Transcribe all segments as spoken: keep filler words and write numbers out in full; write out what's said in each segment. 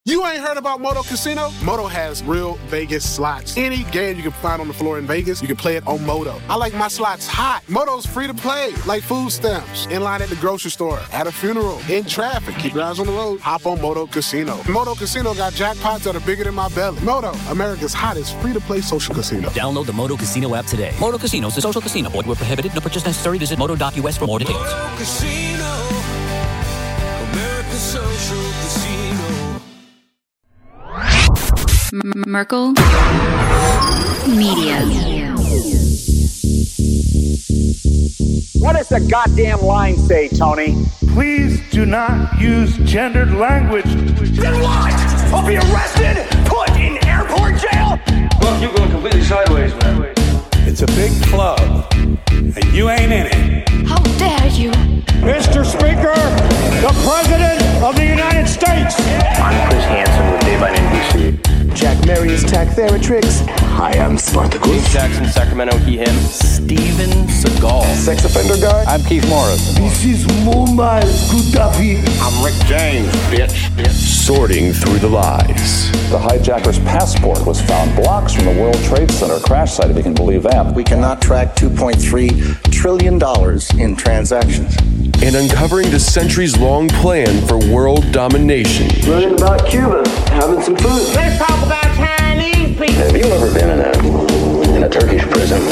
You ain't heard about Moto Casino? Moto has real Vegas slots. Any game you can find on the floor in Vegas, you can play it on Moto. I like my slots hot. Moto's free to play, like food stamps. In line at the grocery store, at a funeral, in traffic. Keep your eyes on the road. Hop on Moto Casino. Moto Casino got jackpots that are bigger than my belly. Moto, America's hottest free-to-play social casino. Download the Moto Casino app today. Moto Casino is a social casino. Void where prohibited. No purchase necessary. Visit moto dot U S for more details. Moto Casino. America's social casino. Merkel Media. What does the goddamn line say, Tony? Please do not use gendered language. Then what? I'll be arrested, put in airport jail? Look, you're going completely sideways, man. It's a big club, and you ain't in it. How dare you? Mister Speaker, the President of the United States. I'm Chris Hansen with Dave on N B C. Jack Marius Tack Theratrix. Hi, I'm Spartacus. Steve Jackson, Sacramento, he, him. Steven Seagal. Sex offender guy. I'm Keith Morris. This is Mumbai Gaddafi. I'm Rick James, bitch. bitch. Sorting through the lies. The hijacker's passport was found blocks from the World Trade Center crash site, if you can believe that. We cannot track two point three trillion dollars in transactions. And uncovering the centuries-long plan for world domination. Learning about Cuba, having some food. Let's talk about Chinese people. Have you ever been in a in a Turkish prison?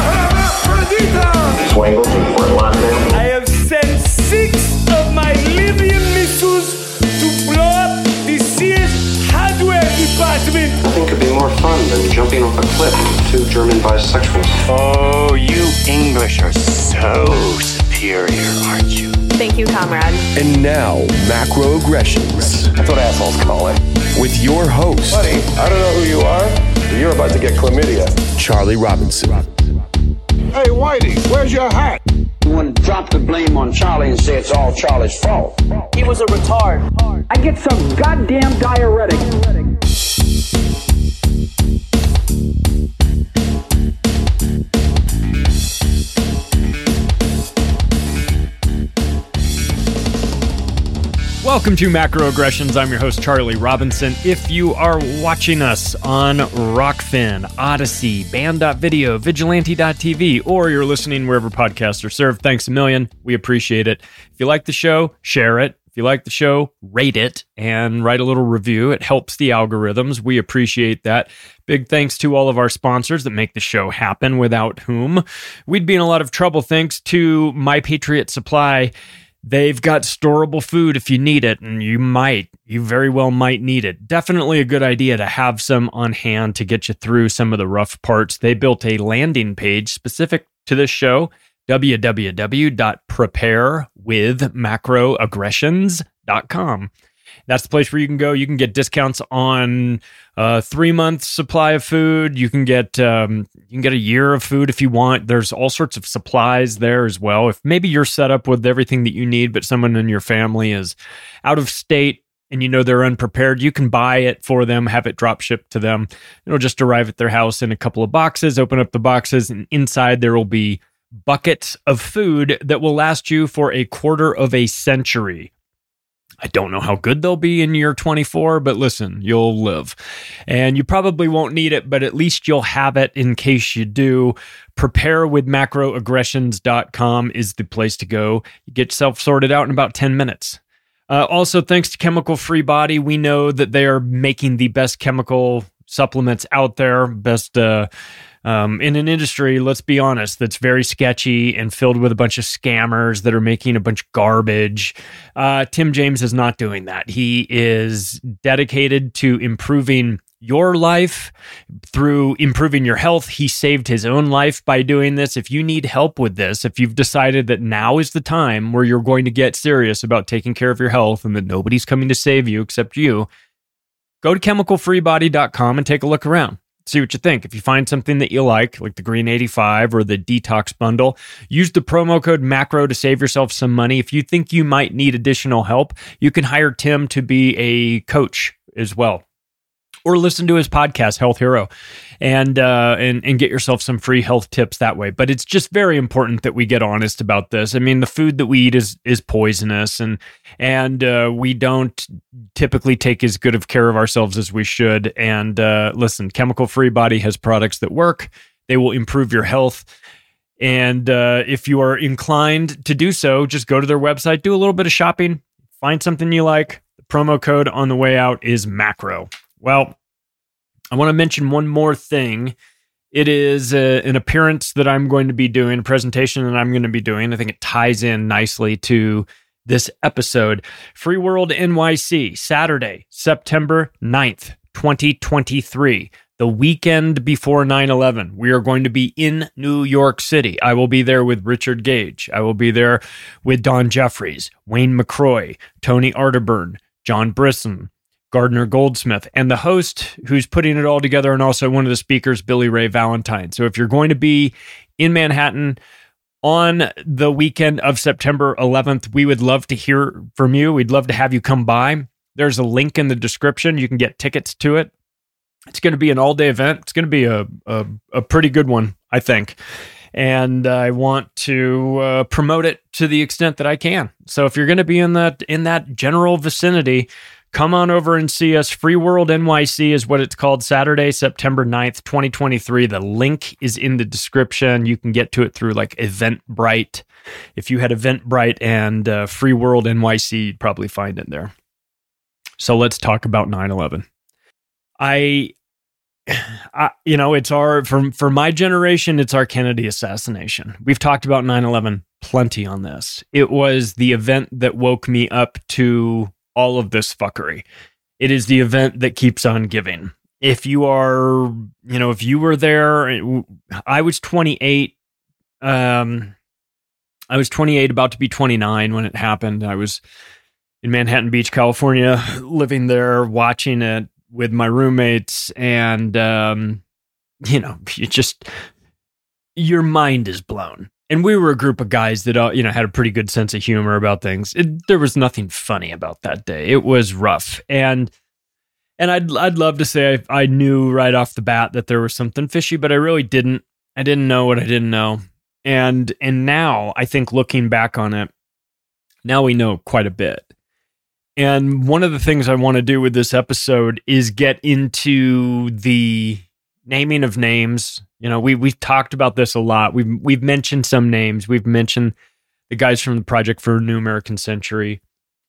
Swangles in Fort Lauderdale. I have sent six of my Libyan missiles to blow up the Sears hardware department. Nothing could be more fun than jumping off a cliff with two German bisexuals. Oh, you English are so superior, aren't you? Thank you, comrade. And now, Macroaggressions. That's what assholes call it. With your host. Buddy, I don't know who you are, but you're about to get chlamydia. Charlie Robinson. Hey, Whitey, where's your hat? You want to drop the blame on Charlie and say it's all Charlie's fault. He was a retard. I get some goddamn diuretic. Welcome to Macroaggressions. I'm your host, Charlie Robinson. If you are watching us on Rockfin, Odyssey, Band dot video, Vigilante dot T V, or you're listening wherever podcasts are served, thanks a million. We appreciate it. If you like the show, share it. If you like the show, rate it and write a little review. It helps the algorithms. We appreciate that. Big thanks to all of our sponsors that make the show happen, without whom we'd be in a lot of trouble. Thanks to My Patriot Supply. They've got storable food if you need it, and you might, you very well might need it. Definitely a good idea to have some on hand to get you through some of the rough parts. They built a landing page specific to this show, w w w dot prepare with macroaggressions dot com. That's the place where you can go. You can get discounts on a three month supply of food. You can get um, you can get a year of food if you want. There's all sorts of supplies there as well. If maybe you're set up with everything that you need, but someone in your family is out of state and you know they're unprepared, you can buy it for them, have it drop shipped to them. It'll just arrive at their house in a couple of boxes. Open up the boxes, and inside there will be buckets of food that will last you for a quarter of a century. I don't know how good they'll be in year twenty-four, but listen, you'll live. And you probably won't need it, but at least you'll have it in case you do. prepare with macroaggressions dot com is the place to go. You get yourself sorted out in about ten minutes. Uh, also, thanks to Chemical Free Body, we know that they are making the best chemical supplements out there, best uh, um, in an industry, let's be honest, that's very sketchy and filled with a bunch of scammers that are making a bunch of garbage. Uh, Tim James is not doing that. He is dedicated to improving your life through improving your health. He saved his own life by doing this. If you need help with this, if you've decided that now is the time where you're going to get serious about taking care of your health and that nobody's coming to save you except you, go to chemical free body dot com and take a look around. See what you think. If you find something that you like, like the Green eighty-five or the Detox Bundle, use the promo code MACRO to save yourself some money. If you think you might need additional help, you can hire Tim to be a coach as well. or listen to his podcast, Health Hero, and uh, and and get yourself some free health tips that way. But it's just very important that we get honest about this. I mean, the food that we eat is is poisonous, and and uh, we don't typically take as good of care of ourselves as we should. And uh, listen, Chemical Free Body has products that work. They will improve your health. And uh, if you are inclined to do so, just go to their website, do a little bit of shopping, find something you like. The promo code on the way out is macro. Well, I want to mention one more thing. It is a, an appearance that I'm going to be doing, a presentation that I'm going to be doing. I think it ties in nicely to this episode. Free World N Y C, Saturday, September ninth, twenty twenty-three. The weekend before nine eleven. We are going to be in New York City. I will be there with Richard Gage. I will be there with Don Jeffries, Wayne McCroy, Tony Arterburn, John Brisson, Gardner Goldsmith, and the host who's putting it all together, and also one of the speakers, Billy Ray Valentine. So if you're going to be in Manhattan on the weekend of September eleventh, we would love to hear from you. We'd love to have you come by. There's a link in the description. You can get tickets to it. It's going to be an all-day event. It's going to be a, a, a pretty good one, I think. And I want to uh, promote it to the extent that I can. So if you're going to be in that in that general vicinity, come on over and see us. Free World N Y C is what it's called, Saturday, September ninth, twenty twenty-three. The link is in the description. You can get to it through like Eventbrite. If you had Eventbrite and uh, Free World N Y C, you'd probably find it there. So let's talk about nine eleven. I, I, you know, it's our, for, for my generation, it's our Kennedy assassination. We've talked about nine eleven plenty on this. It was the event that woke me up to all of this fuckery. It is the event that keeps on giving. If you are, you know, if you were there, I was twenty-eight. Um, I was twenty-eight, about to be twenty-nine when it happened. I was in Manhattan Beach, California, living there, watching it with my roommates, and um, you know, you just, your mind is blown. And we were a group of guys that, uh, you know, had a pretty good sense of humor about things. It, there was nothing funny about that day. It was rough, and and I'd I'd love to say I, I knew right off the bat that there was something fishy, but I really didn't. I didn't know what I didn't know, and and now I think looking back on it, now we know quite a bit. And one of the things I want to do with this episode is get into the naming of names. You know, we we've talked about this a lot. We've we've mentioned some names. We've mentioned the guys from the Project for a New American Century,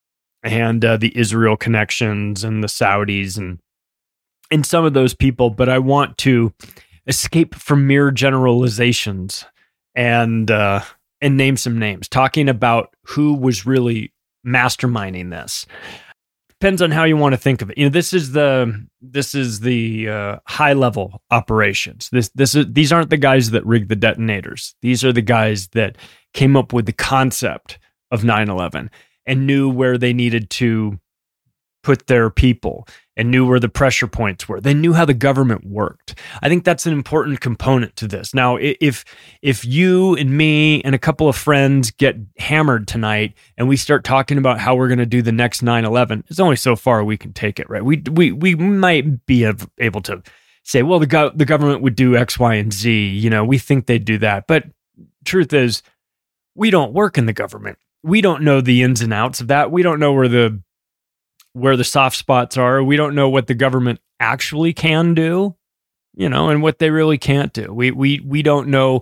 and uh, the Israel connections, and the Saudis, and and some of those people. But I want to escape from mere generalizations and uh, and name some names, talking about who was really masterminding this. Depends on how you want to think of it. You know, this is the this is the uh, high level operations. This this is these aren't the guys that rigged the detonators. These are the guys that came up with the concept of nine eleven and knew where they needed to put their people and knew where the pressure points were. They knew how the government worked. I think that's an important component to this. Now, if if you and me and a couple of friends get hammered tonight and we start talking about how we're going to do the next nine eleven, it's only so far we can take it, right? We we we might be able to say, well, the go- the government would do X, Y, and Z. You know, we think they'd do that. But truth is, we don't work in the government. We don't know the ins and outs of that. We don't know where the where the soft spots are. We don't know what the government actually can do, you know, and what they really can't do. We we we don't know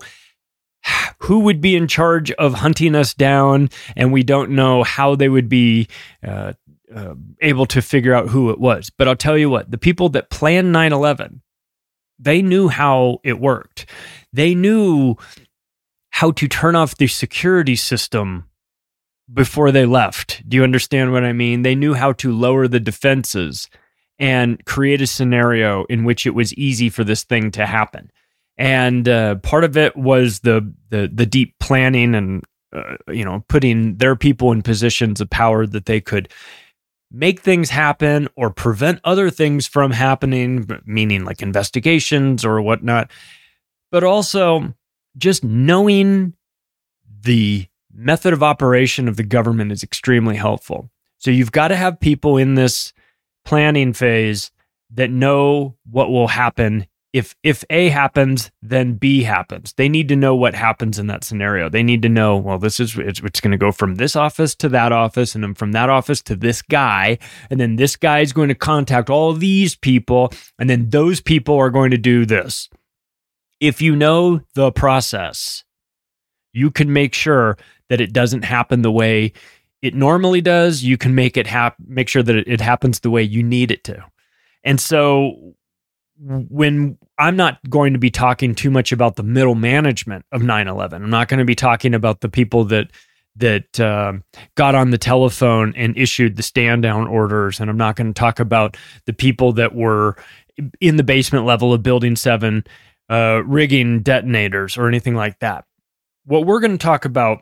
who would be in charge of hunting us down, and we don't know how they would be uh, uh, able to figure out who it was. But I'll tell you what, the people that planned nine eleven, they knew how it worked. They knew how to turn off the security system before they left. Do you understand what I mean? They knew how to lower the defenses and create a scenario in which it was easy for this thing to happen. And uh, part of it was the the, the deep planning and uh, you know, putting their people in positions of power that they could make things happen or prevent other things from happening, meaning like investigations or whatnot. But also just knowing the method of operation of the government is extremely helpful. So you've got to have people in this planning phase that know what will happen. If if A happens, then B happens. They need to know what happens in that scenario. They need to know, well, this is it's, it's going to go from this office to that office, and then from that office to this guy, and then this guy is going to contact all these people, and then those people are going to do this. If you know the process, you can make sure that it doesn't happen the way it normally does. You can make it hap- make sure that it, it happens the way you need it to. And so when I'm not going to be talking too much about the middle management of nine eleven, I'm not going to be talking about the people that that uh, got on the telephone and issued the stand down orders, and I'm not going to talk about the people that were in the basement level of Building seven uh, rigging detonators or anything like that. What we're going to talk about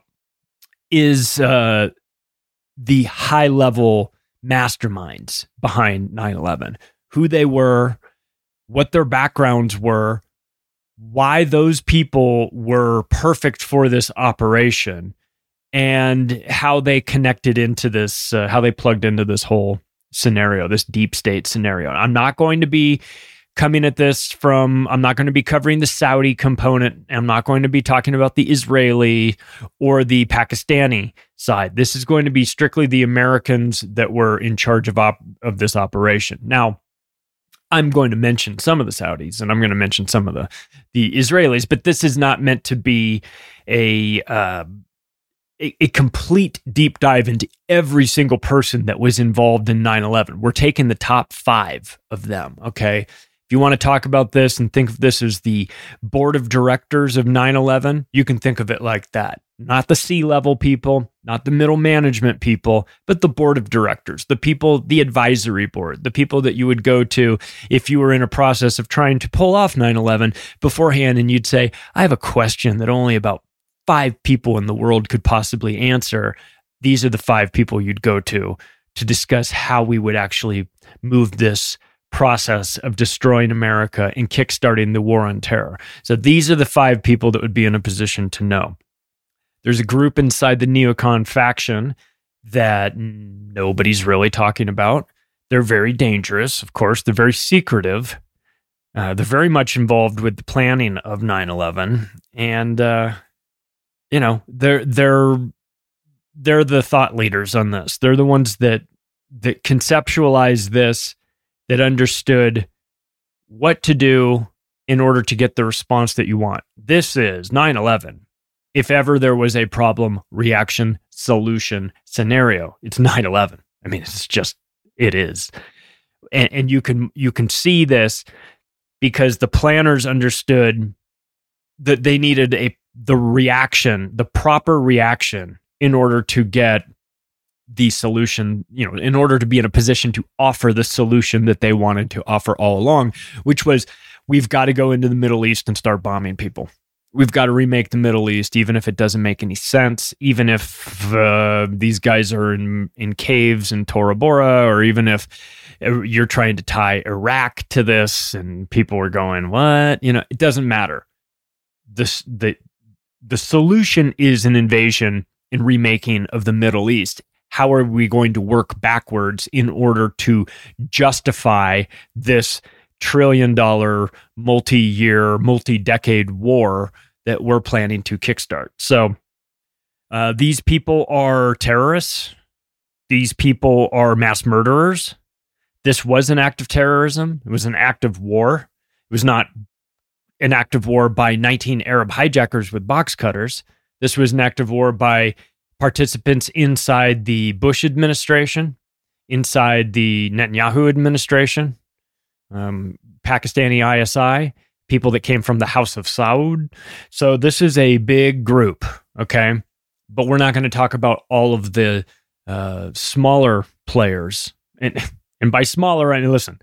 is uh, the high level masterminds behind nine eleven, who they were, what their backgrounds were, why those people were perfect for this operation, and how they connected into this, uh, how they plugged into this whole scenario, this deep state scenario. I'm not going to be coming at this from, I'm not going to be covering the Saudi component. I'm not going to be talking about the Israeli or the Pakistani side. This is going to be strictly the Americans that were in charge of op- of this operation. Now, I'm going to mention some of the Saudis, and I'm going to mention some of the, the Israelis, but this is not meant to be a, uh, a a complete deep dive into every single person that was involved in nine eleven. We're taking the top five of them, okay? If you want to talk about this and think of this as the board of directors of nine eleven, you can think of it like that. Not the C-level people, not the middle management people, but the board of directors, the people, the advisory board, the people that you would go to if you were in a process of trying to pull off nine eleven beforehand, and you'd say, I have a question that only about five people in the world could possibly answer. These are the five people you'd go to to discuss how we would actually move this process of destroying America and kickstarting the war on terror. So these are the five people that would be in a position to know. There's a group inside the neocon faction that nobody's really talking about. They're very dangerous, of course. They're very secretive. Uh, they're very much involved with the planning of nine eleven. And, uh, you know, they're they're they're the thought leaders on this. They're the ones that that conceptualized this, that understood what to do in order to get the response that you want. This is nine eleven. If ever there was a problem, reaction, solution, scenario, it's nine eleven. I mean, it's just, it is. And, and you can you can see this because the planners understood that they needed a the reaction, the proper reaction in order to get the solution, you know, in order to be in a position to offer the solution that they wanted to offer all along, which was, we've got to go into the Middle East and start bombing people. We've got to remake the Middle East, even if it doesn't make any sense, even if uh, these guys are in, in caves in Tora Bora, or even if you're trying to tie Iraq to this and people are going, what? You know, it doesn't matter. This, the, the solution is an invasion and remaking of the Middle East. How are we going to work backwards in order to justify this trillion dollar, multi-year, multi-decade war that we're planning to kickstart? So uh, these people are terrorists. These people are mass murderers. This was an act of terrorism. It was an act of war. It was not an act of war by nineteen Arab hijackers with box cutters. This was an act of war by participants inside the Bush administration, inside the Netanyahu administration, um, Pakistani I S I, people that came from the House of Saud. So this is a big group, okay? But we're not going to talk about all of the uh, smaller players. And and by smaller, I mean, listen,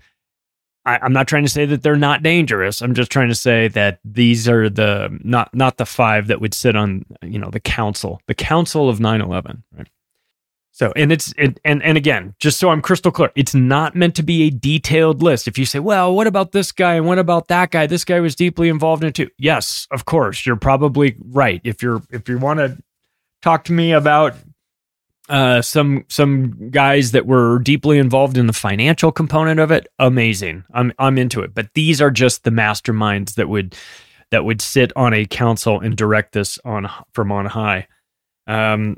I, I'm not trying to say that they're not dangerous. I'm just trying to say that these are the not not the five that would sit on, you know, the council, the council of nine eleven, right? So, and it's, it, and, and again, just so I'm crystal clear, it's not meant to be a detailed list. If you say, well, what about this guy? And what about that guy? This guy was deeply involved in it too. Yes, of course, you're probably right. If you're, if you want to talk to me about Uh, some some guys that were deeply involved in the financial component of it, amazing. I'm I'm into it. But these are just the masterminds that would that would sit on a council and direct this on from on high. Um,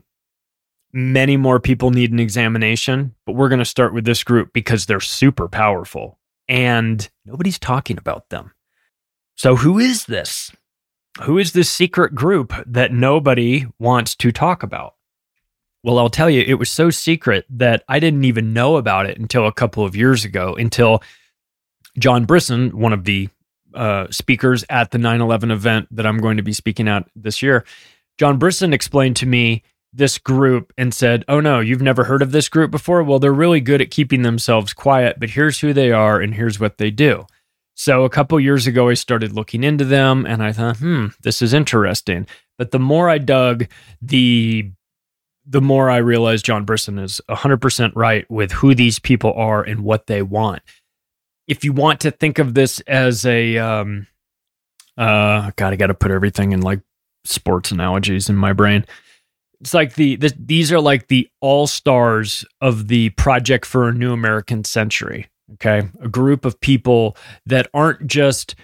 many more people need an examination, but we're going to start with this group because they're super powerful and nobody's talking about them. So who is this? Who is this secret group that nobody wants to talk about? Well, I'll tell you, it was so secret that I didn't even know about it until a couple of years ago, until John Brisson, one of the uh, speakers at the nine eleven event that I'm going to be speaking at this year, John Brisson explained to me this group and said, oh no, you've never heard of this group before? Well, they're really good at keeping themselves quiet, but here's who they are and here's what they do. So a couple years ago, I started looking into them and I thought, hmm, this is interesting. But the more I dug, the the more I realized John Brisson is one hundred percent right with who these people are and what they want. If you want to think of this as a, um, uh, God, I got to put everything in like sports analogies in my brain. It's like the, the these are like the all-stars of the Project for a New American Century. Okay, a group of people that aren't just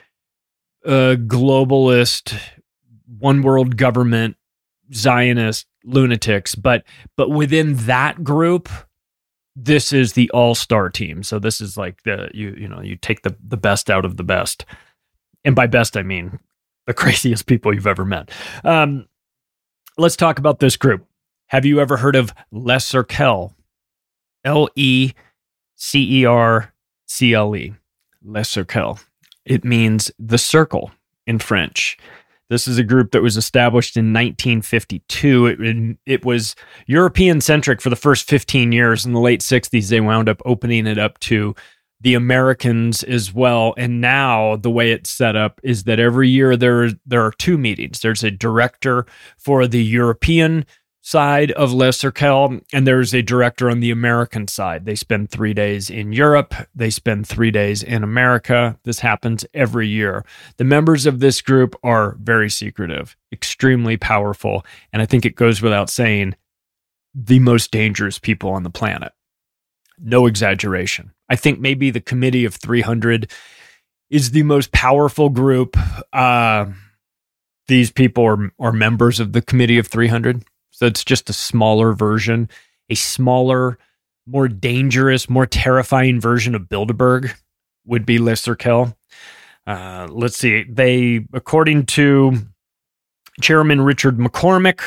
a globalist, one world government, Zionist lunatics, but but within that group, this is the all-star team. So this is like the you you know you take the the best out of the best, and by best I mean the craziest people you've ever met. Um, let's talk about this group. Have you ever heard of Le Cercle? L E C E R C L E. Le Cercle. It means the circle in French. This is a group that was established in nineteen fifty-two. It, it was European-centric for the first fifteen years. In the late sixties, they wound up opening it up to the Americans as well. And now the way it's set up is that every year there, there are two meetings. There's a director for the European side of Le Cercle, and there's a director on the American side. They spend three days in Europe. They spend three days in America. This happens every year. The members of this group are very secretive, extremely powerful, and I think it goes without saying, the most dangerous people on the planet. No exaggeration. I think maybe the Committee of three hundred is the most powerful group. Uh, these people are, are members of the Committee of three hundred. So it's just a smaller version, a smaller, more dangerous, more terrifying version of Bilderberg would be Le Cercle. Uh, let's see. They, according to Chairman Richard McCormick,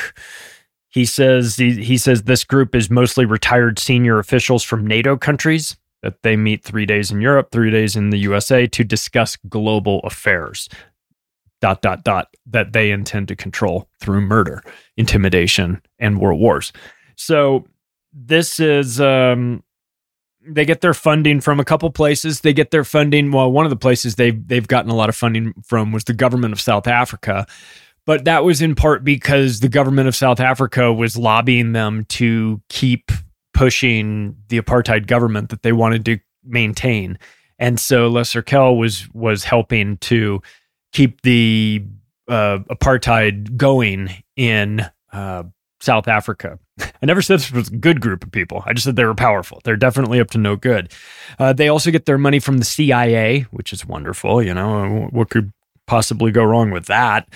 he says he, he says this group is mostly retired senior officials from NATO countries, that they meet three days in Europe, three days in the U S A to discuss global affairs. Dot, dot, dot, that they intend to control through murder, intimidation, and world wars. So this is, um, they get their funding from a couple places. They get their funding, well, one of the places they've, they've gotten a lot of funding from was the government of South Africa. But that was in part because the government of South Africa was lobbying them to keep pushing the apartheid government that they wanted to maintain. And so Le Cercle was, was helping to keep the uh, apartheid going in uh, South Africa. I never said this was a good group of people. I just said they were powerful. They're definitely up to no good. Uh, they also get their money from the C I A, which is wonderful. You know, what could possibly go wrong with that?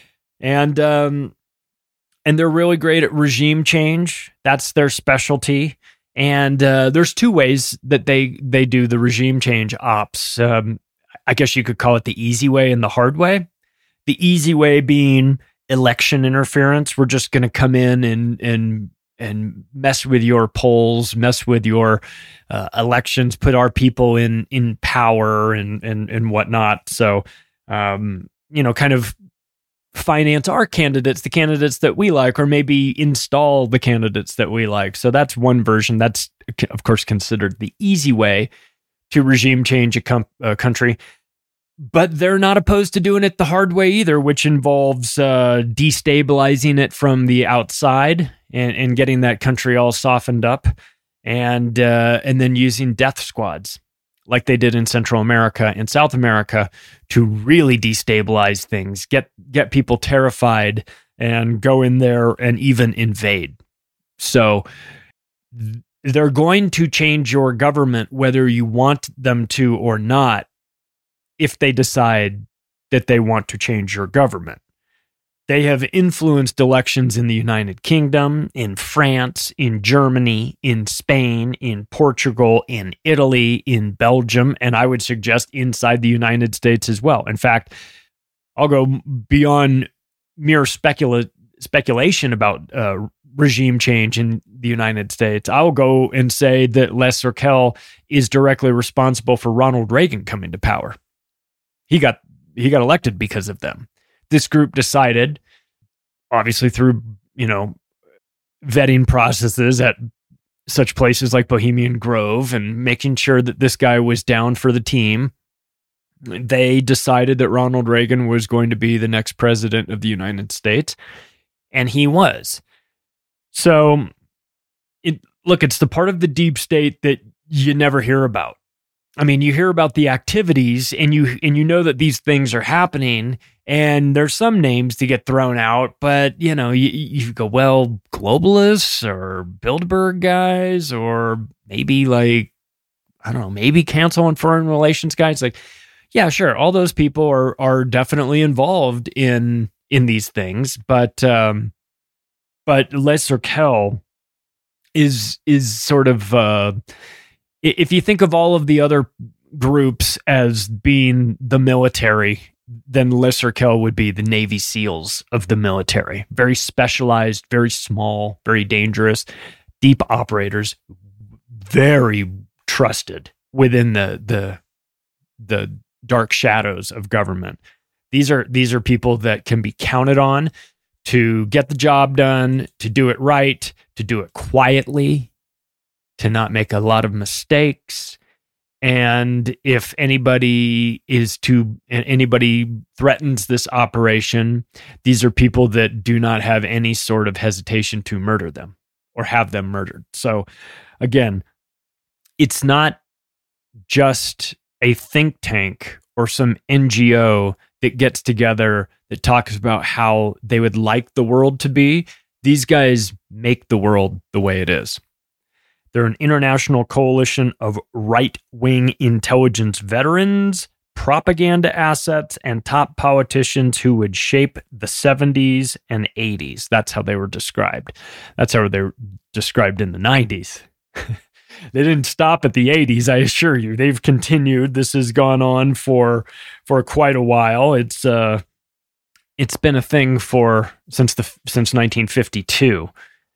And um, and they're really great at regime change. That's their specialty. And uh, there's two ways that they they do the regime change ops. Um, I guess you could call it the easy way and the hard way. The easy way being election interference. We're just going to come in and and and mess with your polls, mess with your uh, elections, put our people in in power and and and whatnot. So, um, you know, kind of finance our candidates, the candidates that we like, or maybe install the candidates that we like. So that's one version. That's, of course, considered the easy way to regime change a, com- a country. But they're not opposed to doing it the hard way either, which involves uh, destabilizing it from the outside and, and getting that country all softened up, and uh, and then using death squads like they did in Central America and South America to really destabilize things, get get people terrified, and go in there and even invade. So they're going to change your government whether you want them to or not, if they decide that they want to change your government. They have influenced elections in the United Kingdom, in France, in Germany, in Spain, in Portugal, in Italy, in Belgium, and I would suggest inside the United States as well. In fact, I'll go beyond mere specula- speculation about uh, regime change in the United States. I'll go and say that Les Urkel is directly responsible for Ronald Reagan coming to power. He got he got elected because of them. This group decided, obviously through, you know, vetting processes at such places like Bohemian Grove and making sure that this guy was down for the team, they decided that Ronald Reagan was going to be the next president of the United States, and he was. So, it, look, it's the part of the deep state that you never hear about. I mean, you hear about the activities and you and you know that these things are happening, and there's some names to get thrown out, but you know, you, you go, well, globalists or Bilderberg guys, or maybe like, I don't know, maybe Council on Foreign Relations guys. Like, yeah, sure, all those people are are definitely involved in in these things, but um, but Les Urkel is is sort of. Uh, If you think of all of the other groups as being the military, then Les Urkel would be the Navy SEALs of the military. Very specialized, very small, very dangerous, deep operators, very trusted within the the the dark shadows of government. These are these are people that can be counted on to get the job done, to do it right, to do it quietly, to not make a lot of mistakes. And if anybody is to, anybody threatens this operation, these are people that do not have any sort of hesitation to murder them or have them murdered. So again, it's not just a think tank or some N G O that gets together that talks about how they would like the world to be. These guys make the world the way it is. They're an international coalition of right-wing intelligence veterans, propaganda assets, and top politicians who would shape the seventies and eighties. That's how they were described. That's how they were described in the nineties. They didn't stop at the eighties, I assure you. They've continued. This has gone on for for quite a while. It's uh, it's been a thing for since the since nineteen fifty-two.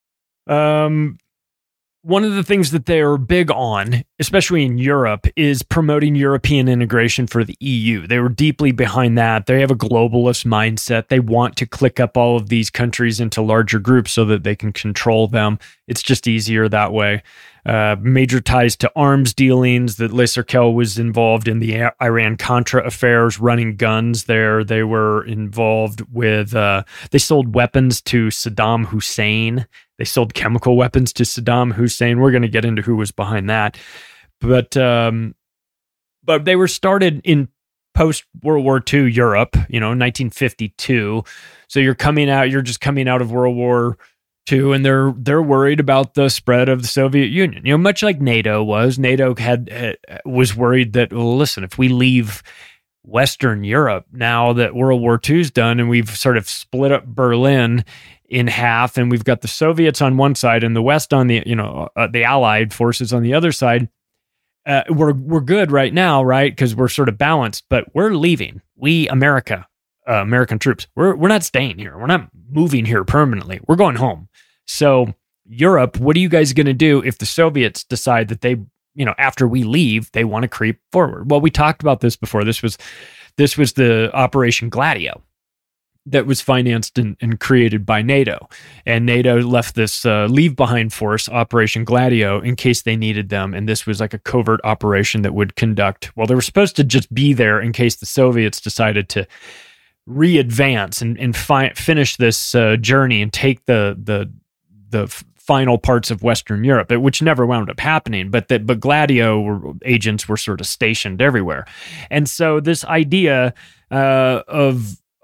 Um. One of the things that they're big on, especially in Europe, is promoting European integration for the E U. They were deeply behind that. They have a globalist mindset. They want to click up all of these countries into larger groups so that they can control them. It's just easier that way. Uh, major ties to arms dealings, that Les Urkel was involved in the Iran-Contra affairs, running guns there. They were involved with, uh, they sold weapons to Saddam Hussein. They sold chemical weapons to Saddam Hussein. We're going to get into who was behind that. But um, but they were started in post-World War Two Europe, you know, nineteen fifty-two. So you're coming out, you're just coming out of World War Two, and they're they're worried about the spread of the Soviet Union. You know, much like NATO was. NATO had uh, was worried that, well, listen, if we leave Western Europe now that World War Two's done and we've sort of split up Berlin in half, and we've got the Soviets on one side and the West on the, you know, uh, the Allied forces on the other side. Uh, we're we're good right now, right? Because we're sort of balanced, but we're leaving. We, America, uh, American troops, we're we're not staying here. We're not moving here permanently. We're going home. So Europe, what are you guys going to do if the Soviets decide that they, you know, after we leave, they want to creep forward? Well, we talked about this before. This was this was the Operation Gladio that was financed and, and created by NATO. And NATO left this uh, leave-behind force, Operation Gladio, in case they needed them. And this was like a covert operation that would conduct, well, they were supposed to just be there in case the Soviets decided to re-advance and, and fi- finish this uh, journey and take the the the f- final parts of Western Europe, which never wound up happening. But that, but Gladio were, agents were sort of stationed everywhere. And so this idea uh, of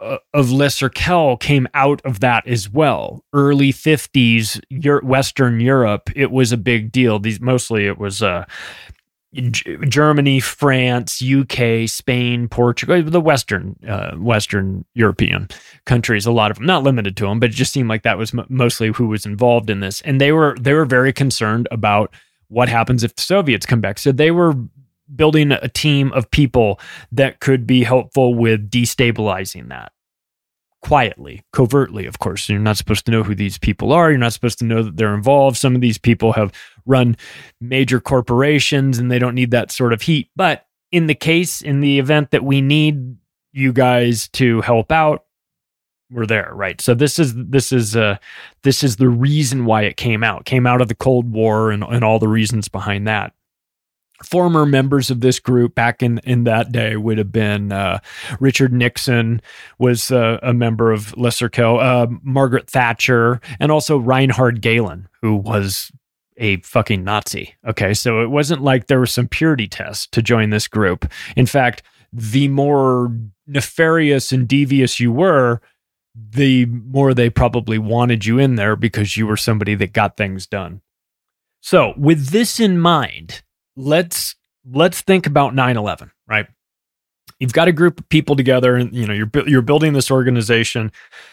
uh, of Les Urquell came out of that as well. Early fifties, Euro- Western Europe, it was a big deal. These mostly it was uh, G- Germany, France, U K, Spain, Portugal, the Western uh, Western European countries. A lot of them, not limited to them, but it just seemed like that was m- mostly who was involved in this, and they were they were very concerned about what happens if the Soviets come back. So they were building a team of people that could be helpful with destabilizing that quietly, covertly, of course. You're not supposed to know who these people are. You're not supposed to know that they're involved. Some of these people have run major corporations and they don't need that sort of heat. But in the case, in the event that we need you guys to help out, we're there, right? So this is this is uh, this is the reason why it came out. It came out of the Cold War and, and all the reasons behind that. Former members of this group back in, in that day would have been uh, Richard Nixon was uh, a member of Les Urquell, uh, Margaret Thatcher, and also Reinhard Gehlen, who was a fucking Nazi. Okay, so it wasn't like there was some purity test to join this group. In fact, the more nefarious and devious you were, the more they probably wanted you in there because you were somebody that got things done. So with this in mind, let's let's think about nine eleven, right? You've got a group of people together, and you know you're you're building this organization.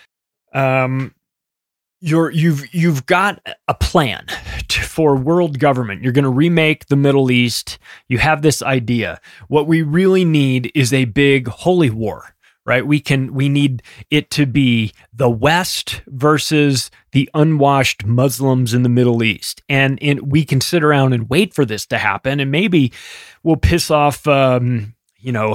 Um, you're you've you've got a plan to, for world government. You're going to remake the Middle East. You have this idea. What we really need is a big holy war. Right? We can, we need it to be the West versus the unwashed Muslims in the Middle East. And in, we can sit around and wait for this to happen. And maybe we'll piss off, um, you know,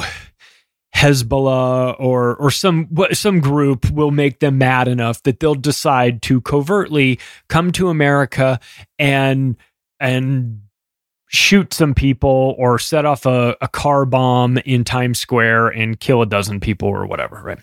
Hezbollah or, or some, some group will make them mad enough that they'll decide to covertly come to America and, and, shoot some people or set off a, a car bomb in Times Square and kill a dozen people or whatever, right?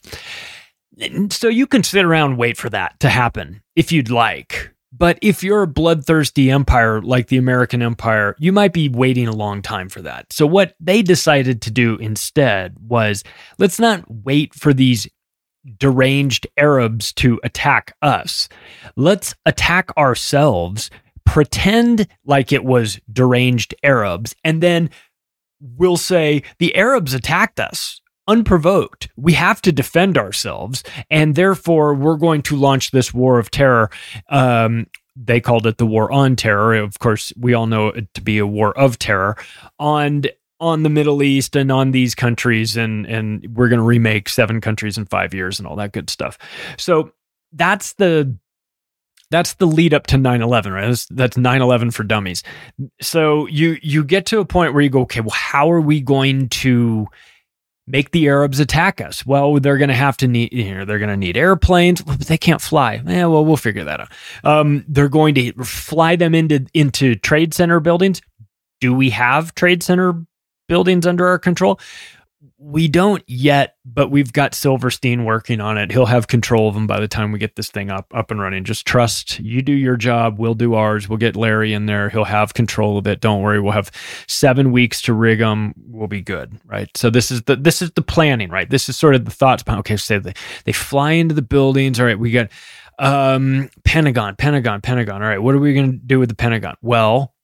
And so you can sit around and wait for that to happen if you'd like. But if you're a bloodthirsty empire like the American Empire, you might be waiting a long time for that. So what they decided to do instead was, let's not wait for these deranged Arabs to attack us. Let's attack ourselves, pretend like it was deranged Arabs, and then we'll say the Arabs attacked us unprovoked. We have to defend ourselves, and therefore we're going to launch this war of terror. Um, they called it the war on terror. Of course, we all know it to be a war of terror on on the Middle East and on these countries, and and we're going to remake seven countries in five years and all that good stuff. So that's the That's the lead up to nine eleven, right? That's, that's nine eleven for dummies. So you you get to a point where you go, okay, well, how are we going to make the Arabs attack us? Well, they're going to have to need, you know, they're going to need airplanes, but they can't fly. Yeah, well, we'll figure that out. Um, they're going to fly them into into trade center buildings. Do we have trade center buildings under our control? We don't yet, but we've got Silverstein working on it. He'll have control of them by the time we get this thing up, up and running. Just trust, you do your job, we'll do ours. We'll get Larry in there. He'll have control of it. Don't worry. We'll have seven weeks to rig them. We'll be good, right? So this is the this is the planning, right? This is sort of the thoughts behind, okay, so they, they fly into the buildings. All right, we got um, Pentagon, Pentagon, Pentagon. All right, what are we going to do with the Pentagon? Well,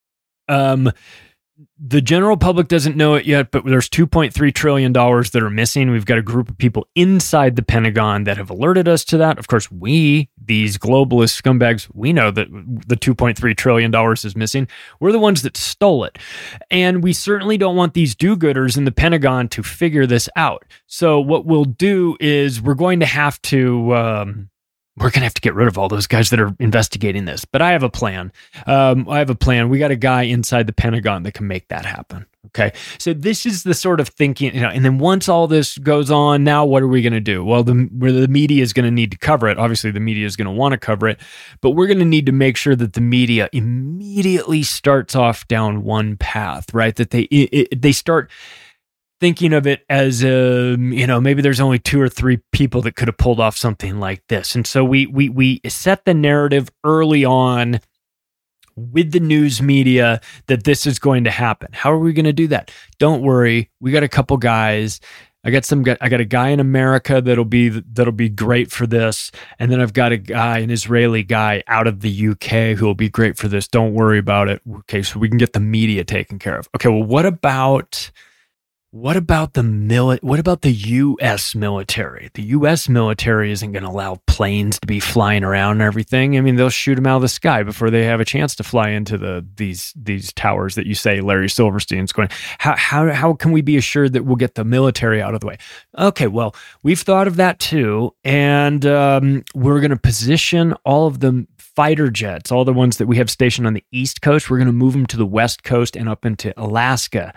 um, the general public doesn't know it yet, but there's two point three trillion dollars that are missing. We've got a group of people inside the Pentagon that have alerted us to that. Of course, we, these globalist scumbags, we know that the two point three trillion dollars is missing. We're the ones that stole it. And we certainly don't want these do-gooders in the Pentagon to figure this out. So what we'll do is we're going to have to... Um, We're going to have to get rid of all those guys that are investigating this. But I have a plan. Um, I have a plan. We got a guy inside the Pentagon that can make that happen. Okay. So this is the sort of thinking, you know, and then once all this goes on, now what are we going to do? Well, the, the media is going to need to cover it. Obviously, the media is going to want to cover it, but we're going to need to make sure that the media immediately starts off down one path, right? That they, it, it, they start thinking of it as, um, you know, maybe there's only two or three people that could have pulled off something like this. And so we we we set the narrative early on with the news media that this is going to happen. How are we going to do that? Don't worry. We got a couple guys. I got some guy, I got a guy in America that'll be that'll be great for this, and then I've got a guy, an Israeli guy out of the U K who will be great for this. Don't worry about it. Okay, so we can get the media taken care of. Okay, well, what about what about the mili- What about the U S military? The U S military isn't going to allow planes to be flying around and everything. I mean, they'll shoot them out of the sky before they have a chance to fly into the these these towers that you say Larry Silverstein's going. How how how can we be assured that we'll get the military out of the way? Okay, well, we've thought of that too, and um, we're going to position all of the fighter jets, all the ones that we have stationed on the East Coast. We're going to move them to the West Coast and up into Alaska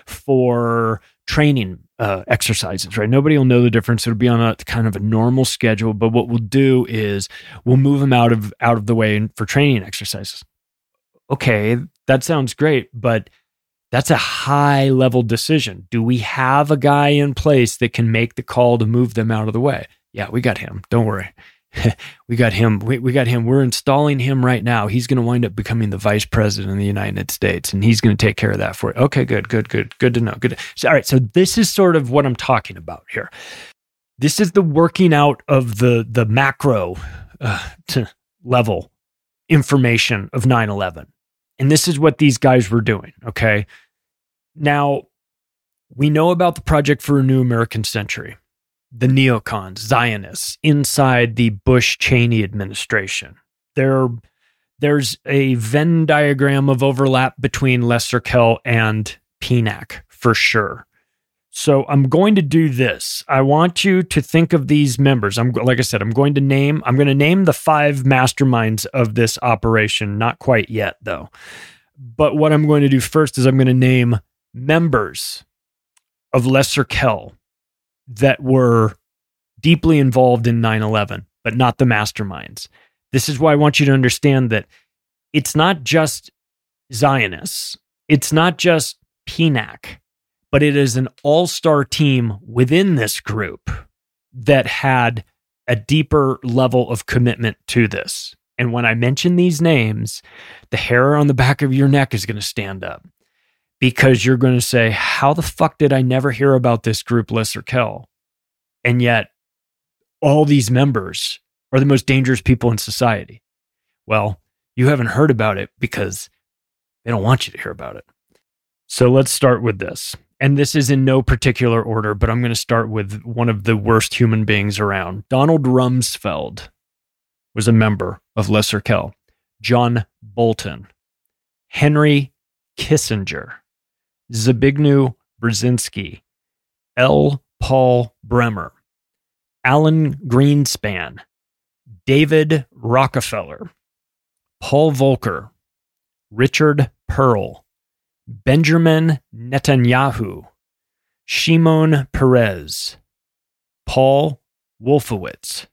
for training uh, exercises, right? Nobody will know the difference. It'll be on a kind of a normal schedule, but what we'll do is we'll move them out of out of the way for training exercises. Okay, that sounds great, but that's a high level decision. Do we have a guy in place that can make the call to move them out of the way? Yeah, we got him. Don't worry. we got him. We, we got him. We're installing him right now. He's going to wind up becoming the vice president of the United States, and he's going to take care of that for you. Okay, good, good, good, good to know. Good. So, all right. So this is sort of what I'm talking about here. This is the working out of the the macro uh, to level information of nine eleven, and this is what these guys were doing. Okay. Now we know about the Project for a New American Century. The neocons, Zionists, inside the Bush-Cheney administration. There, there's a Venn diagram of overlap between Leserkel and P N A C, for sure. So I'm going to do this. I want you to think of these members. I'm like I said, I'm going to name, I'm going to name the five masterminds of this operation. Not quite yet, though. But what I'm going to do first is I'm going to name members of Leserkel that were deeply involved in nine eleven, but not the masterminds. This is why I want you to understand that it's not just Zionists, it's not just P N A C, but it is an all-star team within this group that had a deeper level of commitment to this. And when I mention these names, the hair on the back of your neck is going to stand up, because you're going to say, how the fuck did I never hear about this group, Leserkel? And yet, all these members are the most dangerous people in society. Well, you haven't heard about it because they don't want you to hear about it. So let's start with this. And this is in no particular order, but I'm going to start with one of the worst human beings around. Donald Rumsfeld was a member of Leserkel. John Bolton. Henry Kissinger. Zbigniew Brzezinski, L. Paul Bremer, Alan Greenspan, David Rockefeller, Paul Volcker, Richard Pearl, Benjamin Netanyahu, Shimon Peres, Paul Wolfowitz,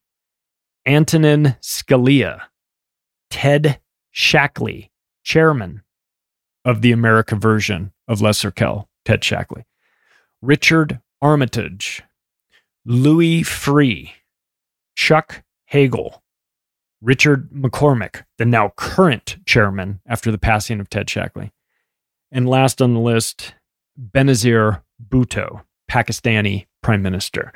Antonin Scalia, Ted Shackley, chairman of the America version of Leserkel, Ted Shackley, Richard Armitage, Louis Freeh, Chuck Hagel, Richard McCormick, the now current chairman after the passing of Ted Shackley, and last on the list, Benazir Bhutto, Pakistani prime minister.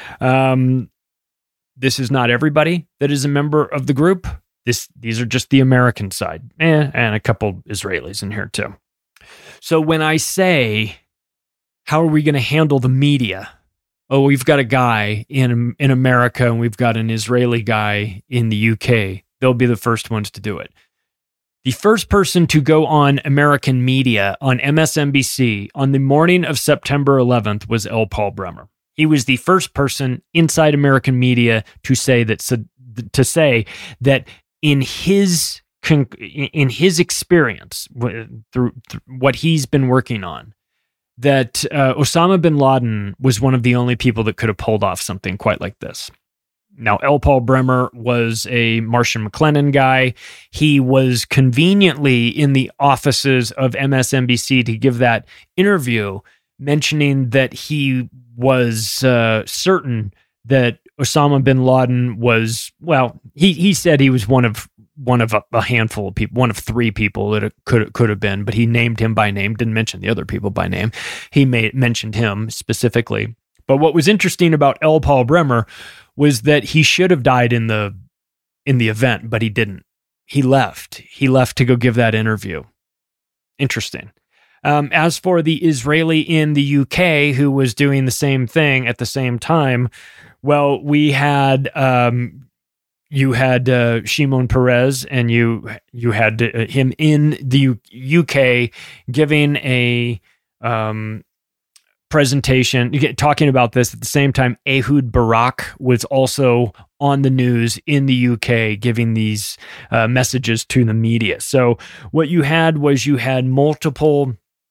Um, this is not everybody that is a member of the group. This, these are just the American side, eh, and a couple Israelis in here too. So when I say, how are we going to handle the media? Oh, we've got a guy in in America and we've got an Israeli guy in the U K. They'll be the first ones to do it. The first person to go on American media on M S N B C on the morning of September eleventh was L. Paul Bremer. He was the first person inside American media to say that to say that in his in his experience through, through what he's been working on, that uh, Osama bin Laden was one of the only people that could have pulled off something quite like this. Now, L. Paul Bremer was a Martian McLennan guy. He was conveniently in the offices of M S N B C to give that interview, mentioning that he was uh, certain that Osama bin Laden was, well, he he said he was one of one of a, a handful of people, one of three people that it could could have been, but he named him by name, didn't mention the other people by name. He made mentioned him specifically, But what was interesting about L. Paul Bremer was that he should have died in the in the event, but he didn't. He left. He left to go give that interview. Interesting. Um, as for the Israeli in the U K who was doing the same thing at the same time, well, we had um, you had uh, Shimon Peres, and you you had uh, him in the U- UK giving a um, presentation, talking about this. At the same time, Ehud Barak was also on the news in the U K giving these uh, messages to the media. So what you had was you had multiple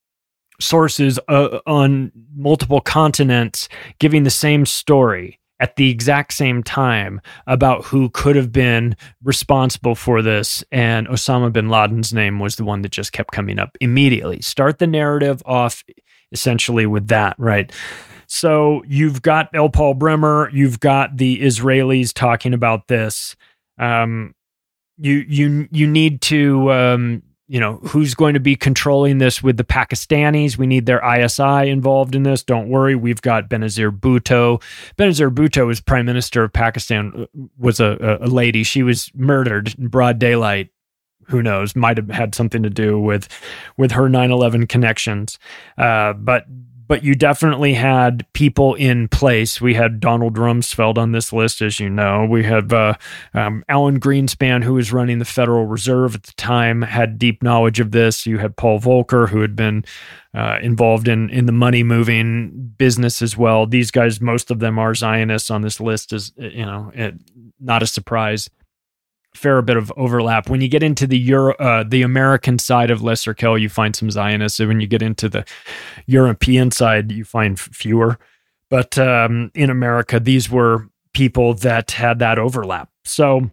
sources uh, on multiple continents giving the same story at the exact same time about who could have been responsible for this, and Osama bin Laden's name was the one that just kept coming up immediately. Start the narrative off essentially with that, right? So you've got L. Paul Bremer, you've got the Israelis talking about this. Um, you you you need to um, you know, who's going to be controlling this with the Pakistanis? We need their I S I involved in this. Don't worry, we've got Benazir Bhutto. Benazir Bhutto was Prime Minister of Pakistan, was a, a lady. She was murdered in broad daylight. Who knows? Might have had something to do with with her nine eleven connections. Uh, but but you definitely had people in place. We had Donald Rumsfeld on this list, as you know. We had uh, um, Alan Greenspan, who was running the Federal Reserve at the time, had deep knowledge of this. You had Paul Volcker, who had been uh, involved in, in the money-moving business as well. These guys, most of them are Zionists on this list, is, you know, it, not a surprise. Fair bit of overlap. When you get into the Euro, uh, the American side of Lesser Kell, you find some Zionists. And when you get into the European side, you find f- fewer. But um, in America, these were people that had that overlap. So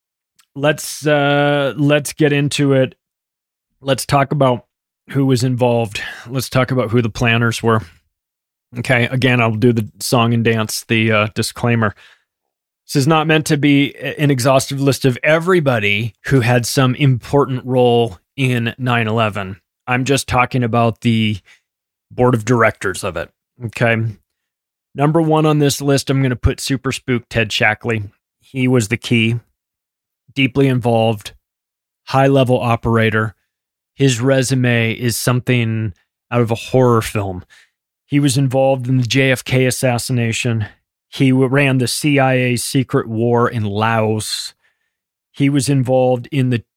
let's uh, let's get into it. Let's talk about who was involved. Let's talk about who the planners were. Okay, again, I'll do the song and dance, the uh, disclaimer. This is not meant to be an exhaustive list of everybody who had some important role in nine eleven. I'm just talking about the board of directors of it. Okay. Number one on this list, I'm going to put Super Spook Ted Shackley. He was the key, deeply involved, high-level operator. His resume is something out of a horror film. He was involved in the J F K assassination. He ran the C I A's secret war in Laos. He was involved in the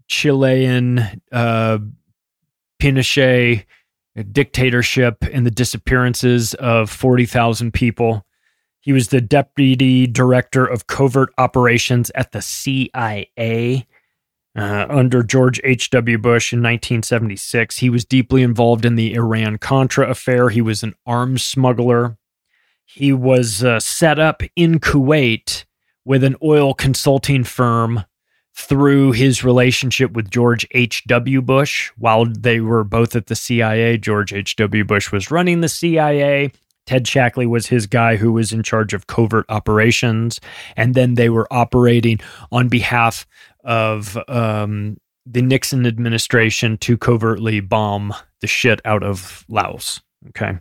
Chilean uh, Pinochet dictatorship and the disappearances of forty thousand people. He was the deputy director of covert operations at the C I A uh, under George H W Bush in nineteen seventy-six. He was deeply involved in the Iran-Contra affair. He was an arms smuggler. He was uh, set up in Kuwait with an oil consulting firm through his relationship with George H W Bush. While they were both at the C I A, George H W Bush was running the C I A. Ted Shackley was his guy who was in charge of covert operations. And then they were operating on behalf of um, the Nixon administration to covertly bomb the shit out of Laos. Okay.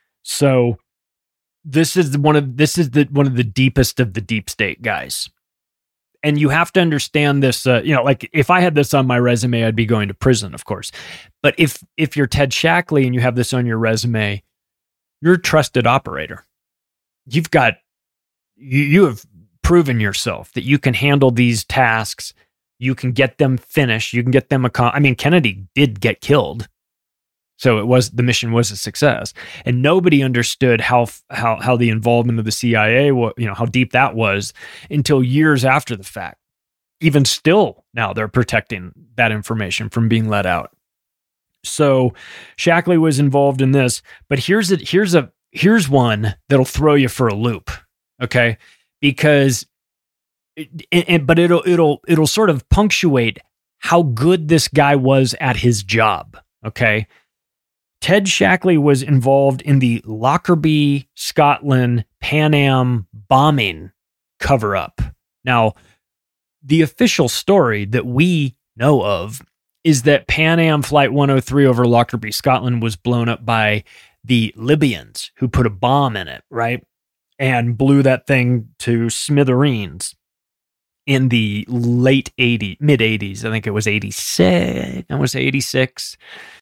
So This is one of this is the one of the deepest of the deep state guys, and you have to understand this. Uh, you know, like if I had this on my resume, I'd be going to prison, of course. But if if you're Ted Shackley and you have this on your resume, you're a trusted operator. You've got you you have proven yourself that you can handle these tasks. You can get them finished. You can get them. Ac- I mean, Kennedy did get killed. So it was the mission was a success, and nobody understood how how how the involvement of the C I A, you know, how deep that was until years after the fact. Even still, now they're protecting that information from being let out. So Shackley was involved in this, but here's a here's a here's one that'll throw you for a loop, okay? Because, it, it, but it'll it'll it'll sort of punctuate how good this guy was at his job, okay? Ted Shackley was involved in the Lockerbie, Scotland, Pan Am bombing cover-up. Now, the official story that we know of is that Pan Am Flight one oh three over Lockerbie, Scotland was blown up by the Libyans who put a bomb in it, right? And blew that thing to smithereens in the late eighties, mid eighties. I think it was eighty-six. I want to say eighty-six.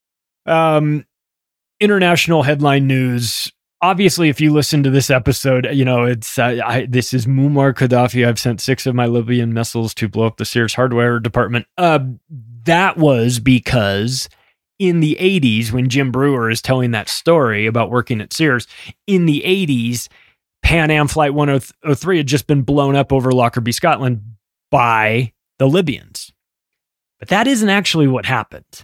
Um, international headline news. Obviously, if you listen to this episode, you know, it's uh, I, this is Muammar Gaddafi. I've sent six of my Libyan missiles to blow up the Sears hardware department. Uh, that was because in the eighties, when Jim Brewer is telling that story about working at Sears, in the eighties, Pan Am Flight one oh three had just been blown up over Lockerbie, Scotland by the Libyans. But that isn't actually what happened.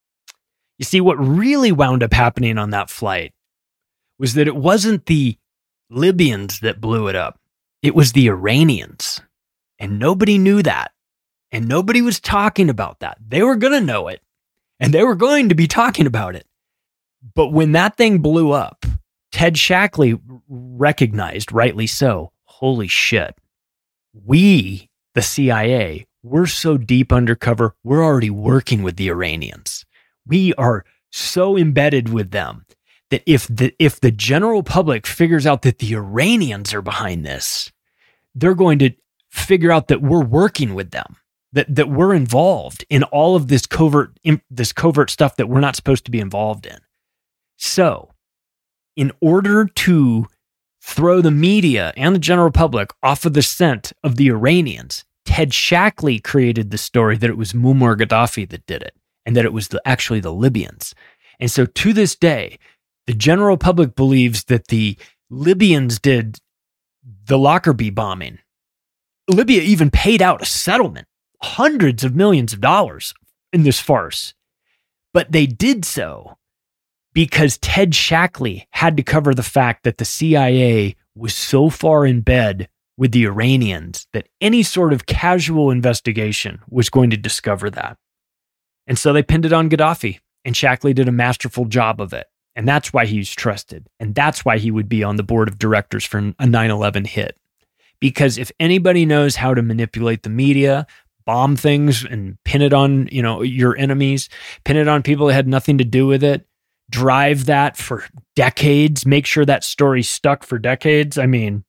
You see, what really wound up happening on that flight was that it wasn't the Libyans that blew it up. It was the Iranians. And nobody knew that. And nobody was talking about that. They were going to know it. And they were going to be talking about it. But when that thing blew up, Ted Shackley recognized, rightly so, holy shit, we, the C I A, we're so deep undercover, we're already working with the Iranians. We are so embedded with them that if the if the general public figures out that the Iranians are behind this, they're going to figure out that we're working with them, that that we're involved in all of this covert this covert stuff that we're not supposed to be involved in. So, in order to throw the media and the general public off of the scent of the Iranians, Ted Shackley created the story that it was Muammar Gaddafi that did it, and that it was the, actually the Libyans. And so to this day, the general public believes that the Libyans did the Lockerbie bombing. Libya even paid out a settlement, hundreds of millions of dollars in this farce. But they did so because Ted Shackley had to cover the fact that the C I A was so far in bed with the Iranians that any sort of casual investigation was going to discover that. And so they pinned it on Gaddafi, and Shackley did a masterful job of it. And that's why he's trusted. And that's why he would be on the board of directors for a nine eleven hit. Because if anybody knows how to manipulate the media, bomb things and pin it on, you know, your enemies, pin it on people that had nothing to do with it, drive that for decades, make sure that story stuck for decades. I mean,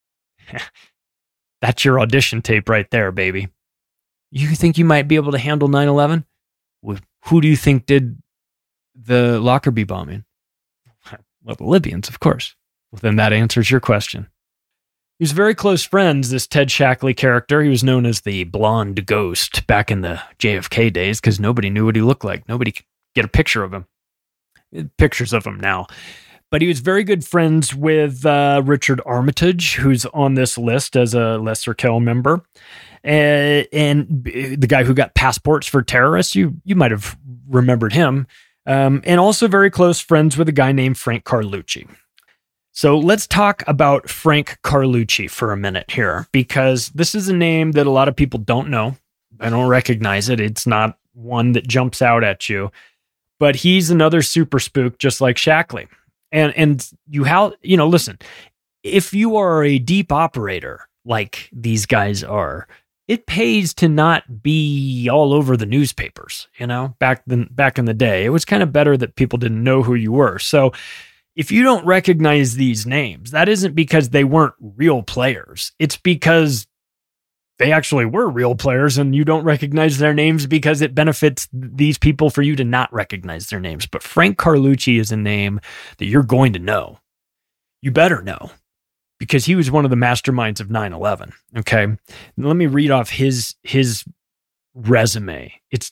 that's your audition tape right there, baby. You think you might be able to handle nine eleven? Well, who do you think did the Lockerbie bombing? Well, the Libyans, of course. Well, then that answers your question. He was very close friends, this Ted Shackley character. He was known as the blonde ghost back in the J F K days because nobody knew what he looked like. Nobody could get a picture of him. Pictures of him now. But he was very good friends with uh, Richard Armitage, who's on this list as a Lesser Kell member. Uh, and the guy who got passports for terrorists, you you might have remembered him. Um, and also very close friends with a guy named Frank Carlucci. So let's talk about Frank Carlucci for a minute here, because this is a name that a lot of people don't know. I don't recognize it. It's not one that jumps out at you. But he's another super spook, just like Shackley. And and you how you know, listen, if you are a deep operator like these guys are, it pays to not be all over the newspapers. You know, back then, back in the day, it was kind of better that people didn't know who you were. So if you don't recognize these names, that isn't because they weren't real players. It's because they actually were real players and you don't recognize their names because it benefits these people for you to not recognize their names. But Frank Carlucci is a name that you're going to know. You better know, because he was one of the masterminds of nine eleven. Okay. Let me read off his, his resume. It's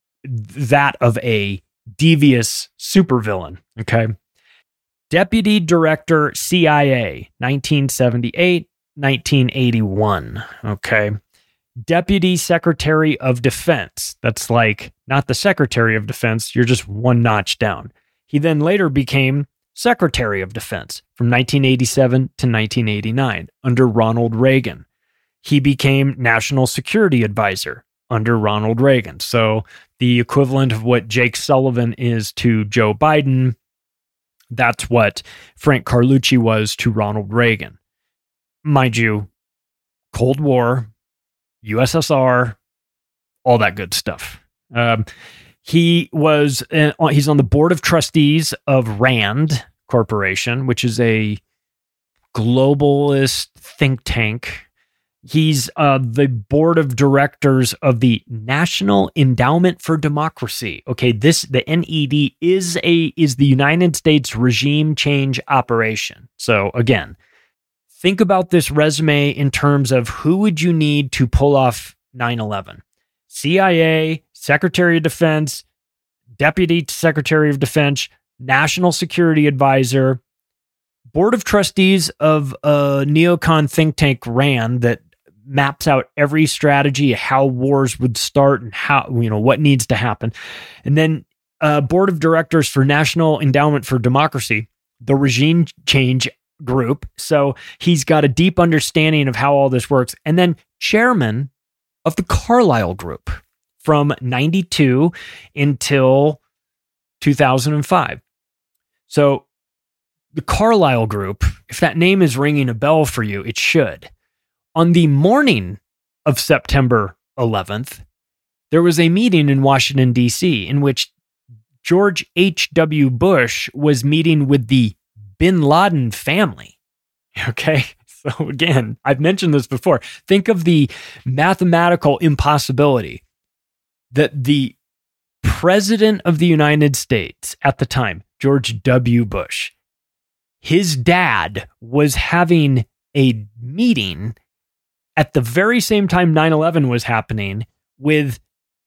that of a devious supervillain. Okay. Deputy Director, C I A, nineteen seventy-eight, nineteen eighty-one. Okay. Deputy Secretary of Defense. That's like not the Secretary of Defense. You're just one notch down. He then later became Secretary of Defense from nineteen eighty-seven to nineteen eighty-nine under Ronald Reagan. He became National Security Advisor under Ronald Reagan. So the equivalent of what Jake Sullivan is to Joe Biden, that's what Frank Carlucci was to Ronald Reagan. Mind you, Cold War, U S S R, all that good stuff. Um, he was, uh, he's on the board of trustees of RAND, Corporation, which is a globalist think tank. He's uh, the board of directors of the National Endowment for Democracy. Okay, this the N E D is a is the United States regime change operation. So again, think about this resume in terms of who would you need to pull off nine eleven? C I A, Secretary of Defense, Deputy Secretary of Defense, National Security Advisor, Board of Trustees of a neocon think tank RAND that maps out every strategy, how wars would start and how, you know, what needs to happen. And then uh, Board of Directors for National Endowment for Democracy, the regime change group. So he's got a deep understanding of how all this works. And then chairman of the Carlyle Group from ninety-two until two thousand five. So the Carlyle Group, if that name is ringing a bell for you, it should. On the morning of September eleventh, there was a meeting in Washington, D C, in which George H W. Bush was meeting with the Bin Laden family. Okay, so again, I've mentioned this before. Think of the mathematical impossibility that the President of the United States at the time, George W. Bush, his dad was having a meeting at the very same time nine eleven was happening with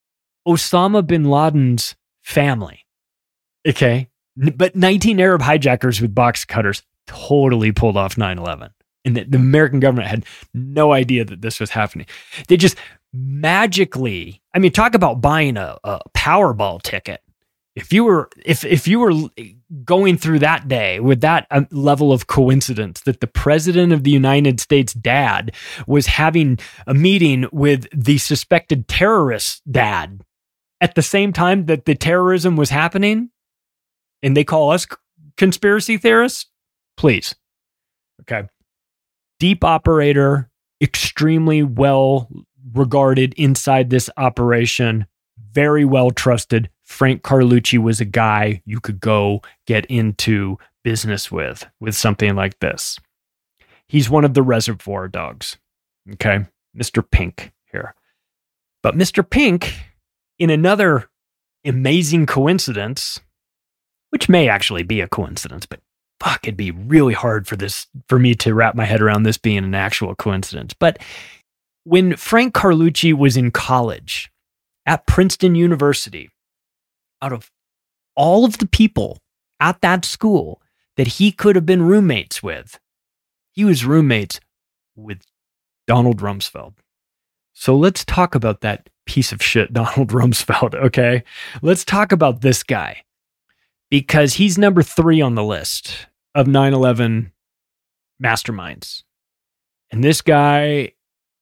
Osama bin Laden's family. Okay. But nineteen Arab hijackers with box cutters totally pulled off nine eleven. And the, the American government had no idea that this was happening. They just magically, I mean, talk about buying a, a Powerball ticket. If you were, if if you were going through that day with that um, level of coincidence that the President of the United States dad was having a meeting with the suspected terrorist dad at the same time that the terrorism was happening, and they call us c- conspiracy theorists, please. Okay. Deep operator, extremely well regarded inside this operation, very well trusted. Frank Carlucci was a guy you could go get into business with, with something like this. He's one of the Reservoir Dogs. Okay. Mister Pink here. But Mister Pink, in another amazing coincidence, which may actually be a coincidence, but fuck, it'd be really hard for this, for me to wrap my head around this being an actual coincidence. But when Frank Carlucci was in college at Princeton University, out of all of the people at that school that he could have been roommates with, he was roommates with Donald Rumsfeld. So let's talk about that piece of shit, Donald Rumsfeld, okay? Let's talk about this guy, because he's number three on the list of nine eleven masterminds. And this guy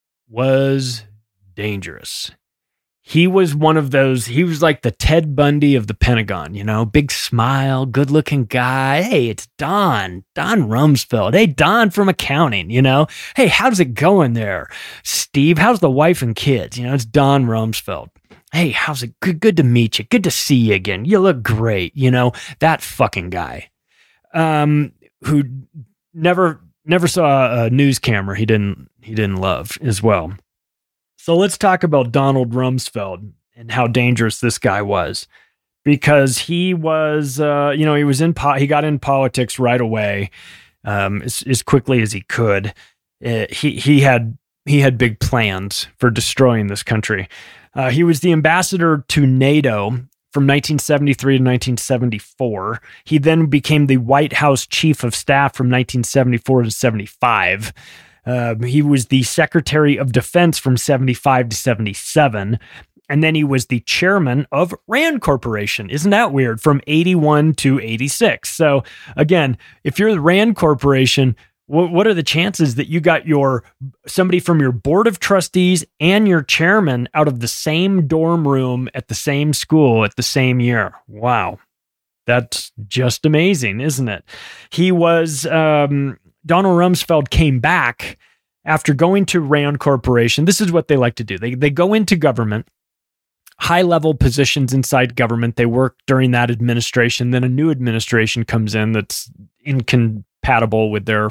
was dangerous. He was one of those, he was like the Ted Bundy of the Pentagon, you know, big smile, good looking guy. Hey, it's Don, Don Rumsfeld. Hey, Don from accounting, you know. Hey, how's it going there? Steve, how's the wife and kids? You know, it's Don Rumsfeld. Hey, how's it? Good, good to meet you. Good to see you again. You look great. You know, that fucking guy um, who never, never saw a news camera he didn't, he didn't love as well. So let's talk about Donald Rumsfeld and how dangerous this guy was, because he was, uh, you know, he was in, po- he got in politics right away, um, as, as quickly as he could. Uh, he he had he had big plans for destroying this country. Uh, he was the ambassador to NATO from nineteen seventy-three to nineteen seventy-four. He then became the White House chief of staff from nineteen seventy-four to seventy-five. Uh, he was the Secretary of Defense from seventy-five to seventy-seven. And then he was the chairman of RAND Corporation. Isn't that weird? From eighty-one to eighty-six. So again, if you're the RAND Corporation, what, what are the chances that you got your somebody from your board of trustees and your chairman out of the same dorm room at the same school at the same year? Wow. That's just amazing, isn't it? He was... Um, Donald Rumsfeld came back after going to RAND Corporation. This is what they like to do. They they go into government high-level positions inside government. They work during that administration. Then a new administration comes in that's incompatible with their,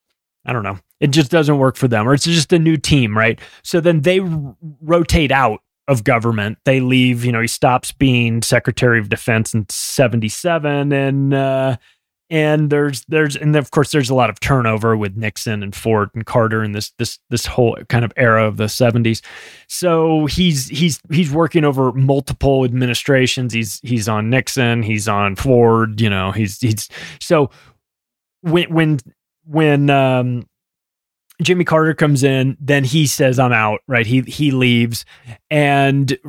I don't know, it just doesn't work for them, or it's just a new team, right? So then they r- rotate out of government. They leave, you know, he stops being Secretary of Defense in seventy-seven, and uh, and there's there's and of course there's a lot of turnover with Nixon and Ford and Carter and this this this whole kind of era of the seventies. So he's he's he's working over multiple administrations. He's he's on Nixon, he's on Ford, you know, he's he's so when when when um Jimmy Carter comes in, then he says, I'm out, right? He he leaves and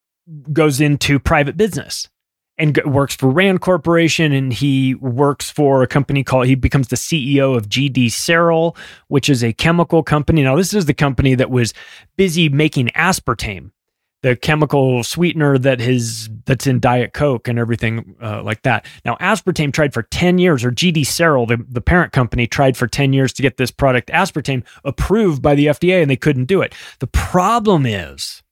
goes into private business and g- works for Rand Corporation, and he works for a company called, he becomes the C E O of G D Searle, which is a chemical company. Now, this is the company that was busy making aspartame, the chemical sweetener that his that's in Diet Coke and everything uh, like that. Now, aspartame tried for ten years, or G D Searle, the, the parent company, tried for ten years to get this product, aspartame, approved by the F D A, and they couldn't do it. The problem is,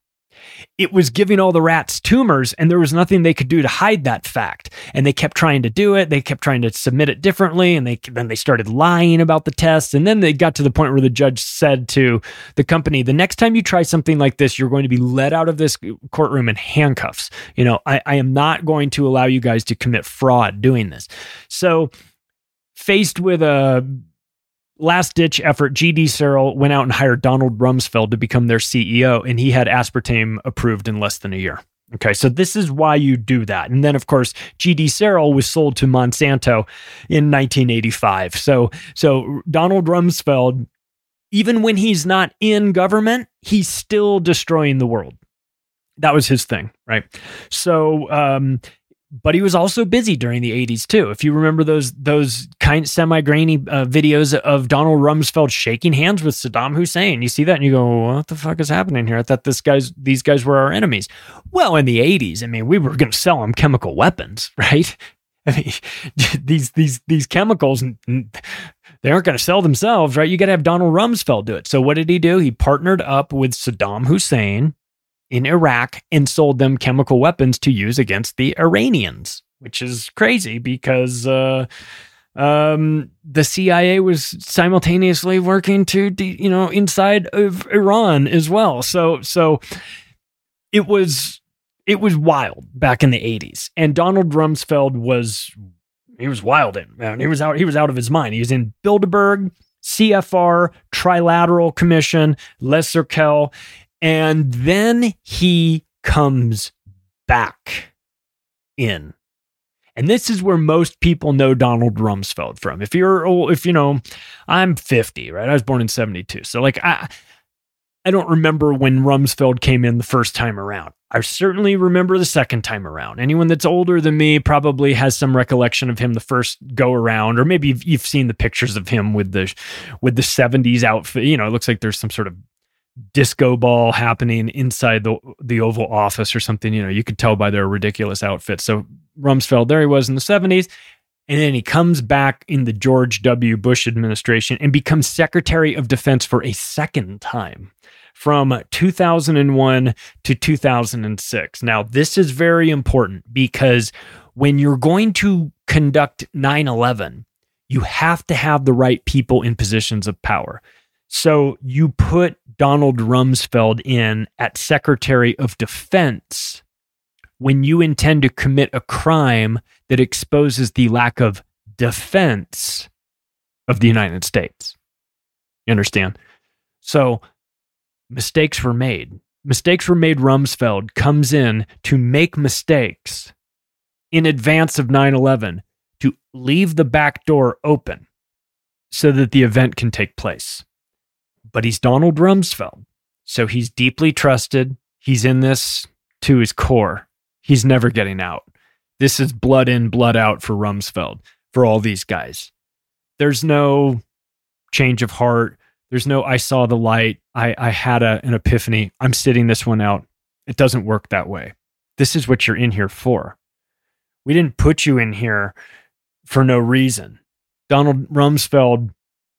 it was giving all the rats tumors, and there was nothing they could do to hide that fact. And they kept trying to do it. They kept trying to submit it differently, and they then they started lying about the tests. And then they got to the point where the judge said to the company, the next time you try something like this, you're going to be let out of this courtroom in handcuffs. You know, I, I am not going to allow you guys to commit fraud doing this. So faced with a last-ditch effort, G D Searle went out and hired Donald Rumsfeld to become their C E O, and he had aspartame approved in less than a year. Okay, so this is why you do that. And then, of course, G D Searle was sold to Monsanto in nineteen eighty-five. So, so Donald Rumsfeld, even when he's not in government, he's still destroying the world. That was his thing, right? So, um, but he was also busy during the eighties too. If you remember those those kind of semi-grainy uh, videos of Donald Rumsfeld shaking hands with Saddam Hussein, you see that and you go, "What the fuck is happening here? I thought this guys these guys were our enemies." Well, in the eighties, I mean, we were going to sell them chemical weapons, right? I mean, these these these chemicals, they aren't going to sell themselves, right? You got to have Donald Rumsfeld do it. So what did he do? He partnered up with Saddam Hussein in Iraq and sold them chemical weapons to use against the Iranians, which is crazy because uh, um, the C I A was simultaneously working to, you know, inside of Iran as well. So, so it was it was wild back in the eighties, and Donald Rumsfeld was he was wild in man. He was out he was out of his mind. He was in Bilderberg, C F R, Trilateral Commission, Les Urquell. And then he comes back in. And this is where most people know Donald Rumsfeld from. If you're, if you know, I'm fifty, right? I was born in seventy-two. So like, I, I don't remember when Rumsfeld came in the first time around. I certainly remember the second time around. Anyone that's older than me probably has some recollection of him the first go around, or maybe you've, you've seen the pictures of him with the, with the seventies outfit. You know, it looks like there's some sort of disco ball happening inside the the Oval Office or something. You know, you could tell by their ridiculous outfits. So Rumsfeld, there he was in the seventies. And then he comes back in the George W. Bush administration and becomes Secretary of Defense for a second time from two thousand one to two thousand six. Now, this is very important because when you're going to conduct nine eleven, you have to have the right people in positions of power. So you put Donald Rumsfeld in at Secretary of Defense when you intend to commit a crime that exposes the lack of defense of the United States. You understand? So mistakes were made. Mistakes were made. Rumsfeld comes in to make mistakes in advance of nine eleven, to leave the back door open so that the event can take place. But he's Donald Rumsfeld, so he's deeply trusted. He's in this to his core. He's never getting out. This is blood in, blood out for Rumsfeld, for all these guys. There's no change of heart. There's no, I saw the light. I, I had a, an epiphany. I'm sitting this one out. It doesn't work that way. This is what you're in here for. We didn't put you in here for no reason. Donald Rumsfeld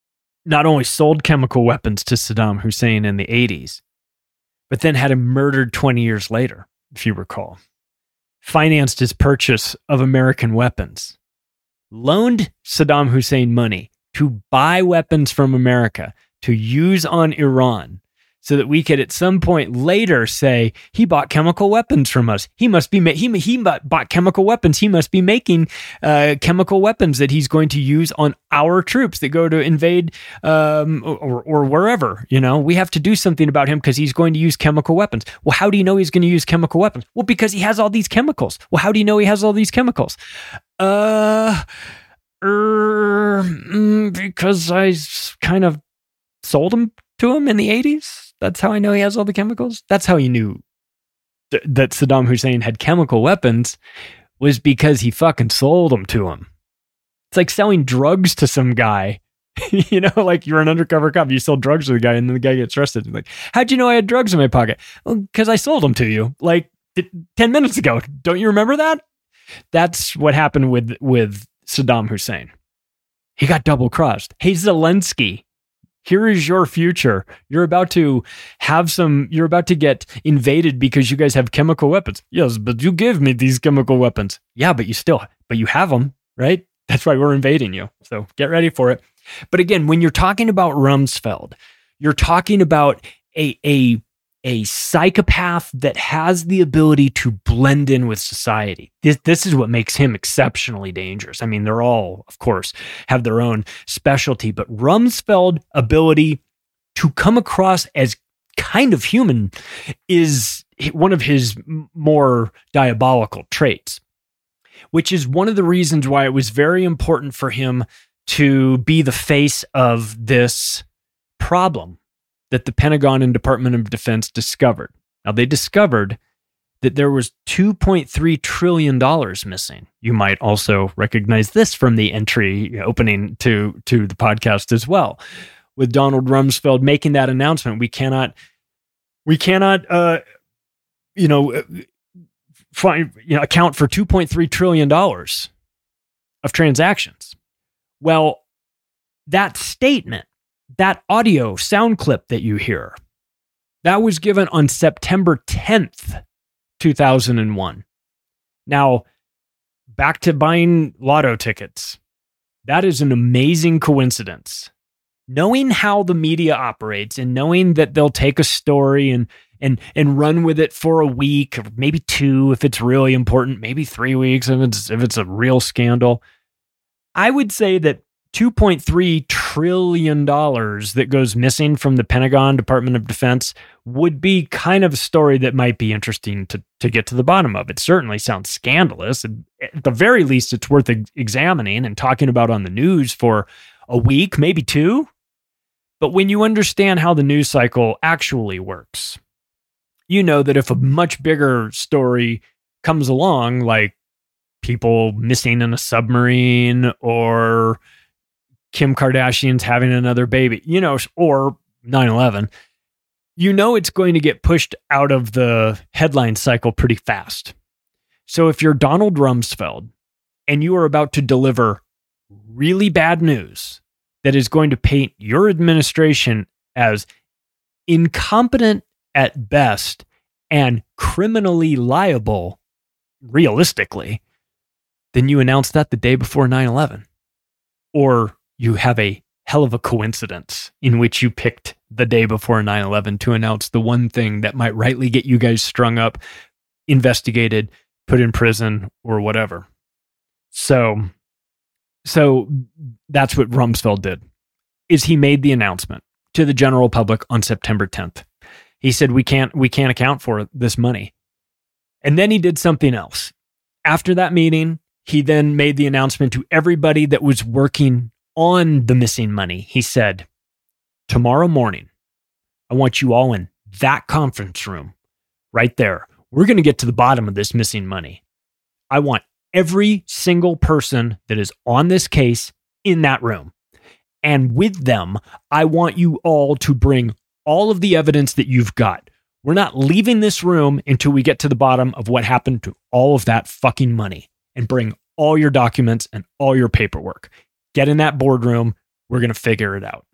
not only sold chemical weapons to Saddam Hussein in the eighties, but then had him murdered twenty years later. if you recall, financed his purchase of American weapons, loaned Saddam Hussein money to buy weapons from America to use on Iran, so that we could at some point later say he bought chemical weapons from us. He must be ma- he he bought chemical weapons. He must be making uh, chemical weapons that he's going to use on our troops that go to invade um, or or wherever. You know, we have to do something about him because he's going to use chemical weapons. Well, how do you know he's going to use chemical weapons? Well, because he has all these chemicals. Well, how do you know he has all these chemicals? Uh, er, mm, because I kind of sold them to him in the eighties. That's how I know he has all the chemicals. That's how he knew th- that Saddam Hussein had chemical weapons, was because he fucking sold them to him. It's like selling drugs to some guy. You know, like you're an undercover cop, you sell drugs to the guy, and then the guy gets arrested. Like, how'd you know I had drugs in my pocket? Well, because I sold them to you like ten minutes ago. Don't you remember that? That's what happened with, with Saddam Hussein. He got double crossed. Hey, Zelensky, here is your future. You're about to have some, you're about to get invaded because you guys have chemical weapons. Yes, but you give me these chemical weapons. Yeah, but you still, but you have them, right? That's why we're invading you. So get ready for it. But again, when you're talking about Rumsfeld, you're talking about a, a, a psychopath that has the ability to blend in with society. This, this is what makes him exceptionally dangerous. I mean, they're all, of course, have their own specialty, but Rumsfeld's ability to come across as kind of human is one of his more diabolical traits, which is one of the reasons why it was very important for him to be the face of this problem that the Pentagon and Department of Defense discovered. Now, they discovered that there was two point three trillion dollars missing. You might also recognize this from the entry opening to, to the podcast as well. With Donald Rumsfeld making that announcement, we cannot, we cannot, uh, you know, find, you know, account for two point three trillion dollars of transactions. Well, that statement, that audio sound clip that you hear, that was given on September tenth, two thousand one. Now, back to buying lotto tickets. That is an amazing coincidence. Knowing how the media operates and knowing that they'll take a story and and and run with it for a week, or maybe two if it's really important, maybe three weeks if it's if it's a real scandal. I would say that two point three trillion dollars that goes missing from the Pentagon, Department of Defense, would be kind of a story that might be interesting to, to get to the bottom of. It certainly sounds scandalous. At the very least, it's worth examining and talking about on the news for a week, maybe two. But when you understand how the news cycle actually works, you know that if a much bigger story comes along, like people missing in a submarine or Kim Kardashian's having another baby, you know, or nine eleven, you know it's going to get pushed out of the headline cycle pretty fast. So if you're Donald Rumsfeld and you are about to deliver really bad news that is going to paint your administration as incompetent at best and criminally liable, realistically, then you announce that the day before nine eleven. Or you have a hell of a coincidence in which you picked the day before nine eleven to announce the one thing that might rightly get you guys strung up, investigated, put in prison, or whatever. So, so that's what Rumsfeld did, is he made the announcement to the general public on September tenth. He said, we can't, we can't account for this money. And then he did something else. After that meeting, he then made the announcement to everybody that was working on the missing money. He said, tomorrow morning, I want you all in that conference room right there. We're going to get to the bottom of this missing money. I want every single person that is on this case in that room. And with them, I want you all to bring all of the evidence that you've got. We're not leaving this room until we get to the bottom of what happened to all of that fucking money, and bring all your documents and all your paperwork. Get in that boardroom. We're going to figure it out.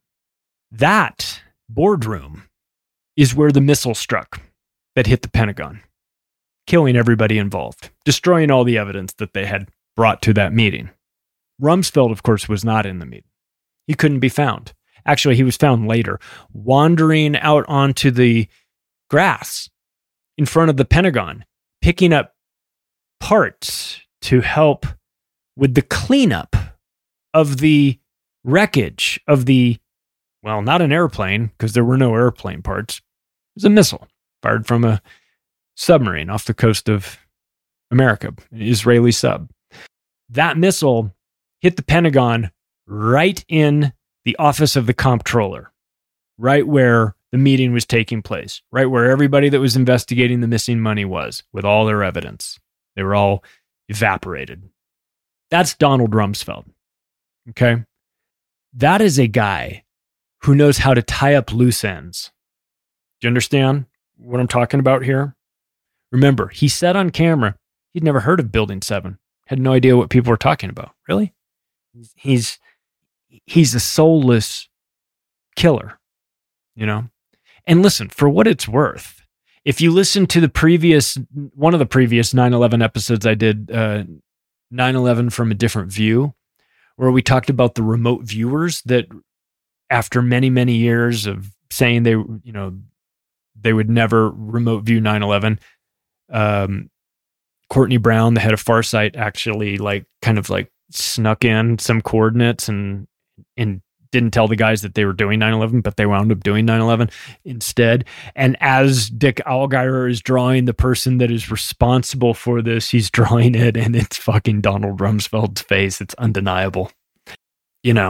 That boardroom is where the missile struck that hit the Pentagon. killing everybody involved, destroying all the evidence that they had brought to that meeting. Rumsfeld, of course, was not in the meeting. He couldn't be found. Actually, he was found later, wandering out onto the grass in front of the Pentagon, picking up parts to help with the cleanup of the wreckage of the, well, not an airplane, because there were no airplane parts. It was a missile fired from a submarine off the coast of America, an Israeli sub. That missile hit the Pentagon right in the office of the comptroller, right where the meeting was taking place, right where everybody that was investigating the missing money was, with all their evidence. They were all evaporated. That's Donald Rumsfeld. Okay? That is a guy who knows how to tie up loose ends. Do you understand what I'm talking about here? Remember, he said on camera he'd never heard of Building seven. Had no idea what people were talking about. Really? He's he's a soulless killer, you know? And listen, for what it's worth, if you listen to the previous, one of the previous nine eleven episodes I did, uh, nine eleven from a Different View, where we talked about the remote viewers that after many, many years of saying they, you know, they would never remote view nine eleven, um, Courtney Brown, the head of Farsight, actually like kind of like snuck in some coordinates and and didn't tell the guys that they were doing nine eleven, but they wound up doing nine eleven instead. And as Dick Allgeier is drawing the person that is responsible for this, he's drawing it and it's fucking Donald Rumsfeld's face. It's undeniable. You know.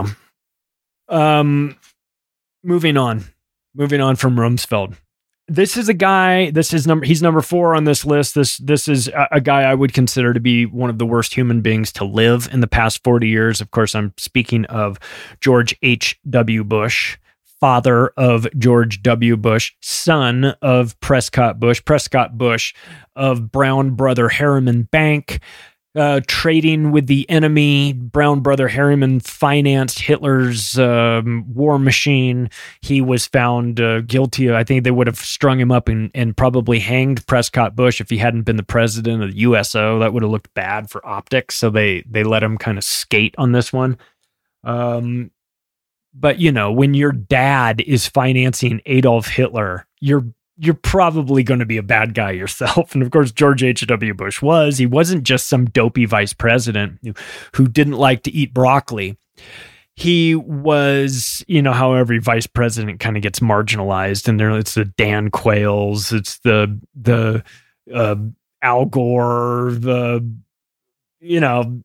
Um, moving on. Moving on from Rumsfeld. This is a guy, this is number, he's number four on this list. This, this is a, a guy I would consider to be one of the worst human beings to live in the past forty years. Of course, I'm speaking of George H W. Bush, father of George W. Bush, son of Prescott Bush, Prescott Bush of Brown Brother Harriman Bank, Uh, trading with the enemy. Brown Brother Harriman financed Hitler's um, war machine. He was found uh, guilty of, I think they would have strung him up and, and probably hanged Prescott Bush if he hadn't been the president of the U S O. That would have looked bad for optics. So they, they let him kind of skate on this one. Um, but, you know, when your dad is financing Adolf Hitler, you're you're probably going to be a bad guy yourself. And of course, George H W. Bush was. He wasn't just some dopey vice president who, who didn't like to eat broccoli. He was, you know, how every vice president kind of gets marginalized. And there, it's the Dan Quayles, it's the the uh, Al Gore, the, you know,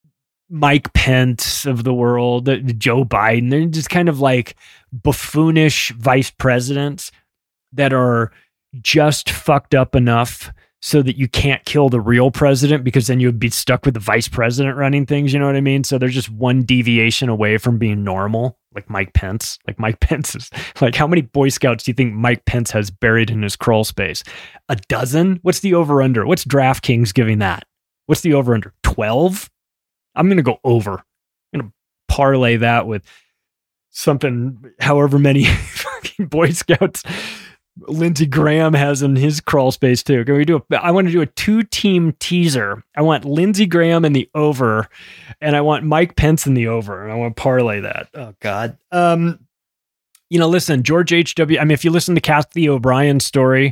Mike Pence of the world, Joe Biden. They're just kind of like buffoonish vice presidents that are just fucked up enough so that you can't kill the real president, because then you would be stuck with the vice president running things. You know what I mean? So they're just one deviation away from being normal, like Mike Pence. Like Mike Pence is like, how many Boy Scouts do you think Mike Pence has buried in his crawl space? A dozen? What's the over under? What's DraftKings giving that? What's the over under? twelve? I'm going to go over. I'm going to parlay that with something, however many fucking Boy Scouts Lindsey Graham has in his crawl space too. Can we do a, I want to do a two-team teaser. I want Lindsey Graham in the over, and I want Mike Pence in the over. And I want to parlay that. Oh God. Um, you know, listen, George H W. I mean, if you listen to Kathy O'Brien's story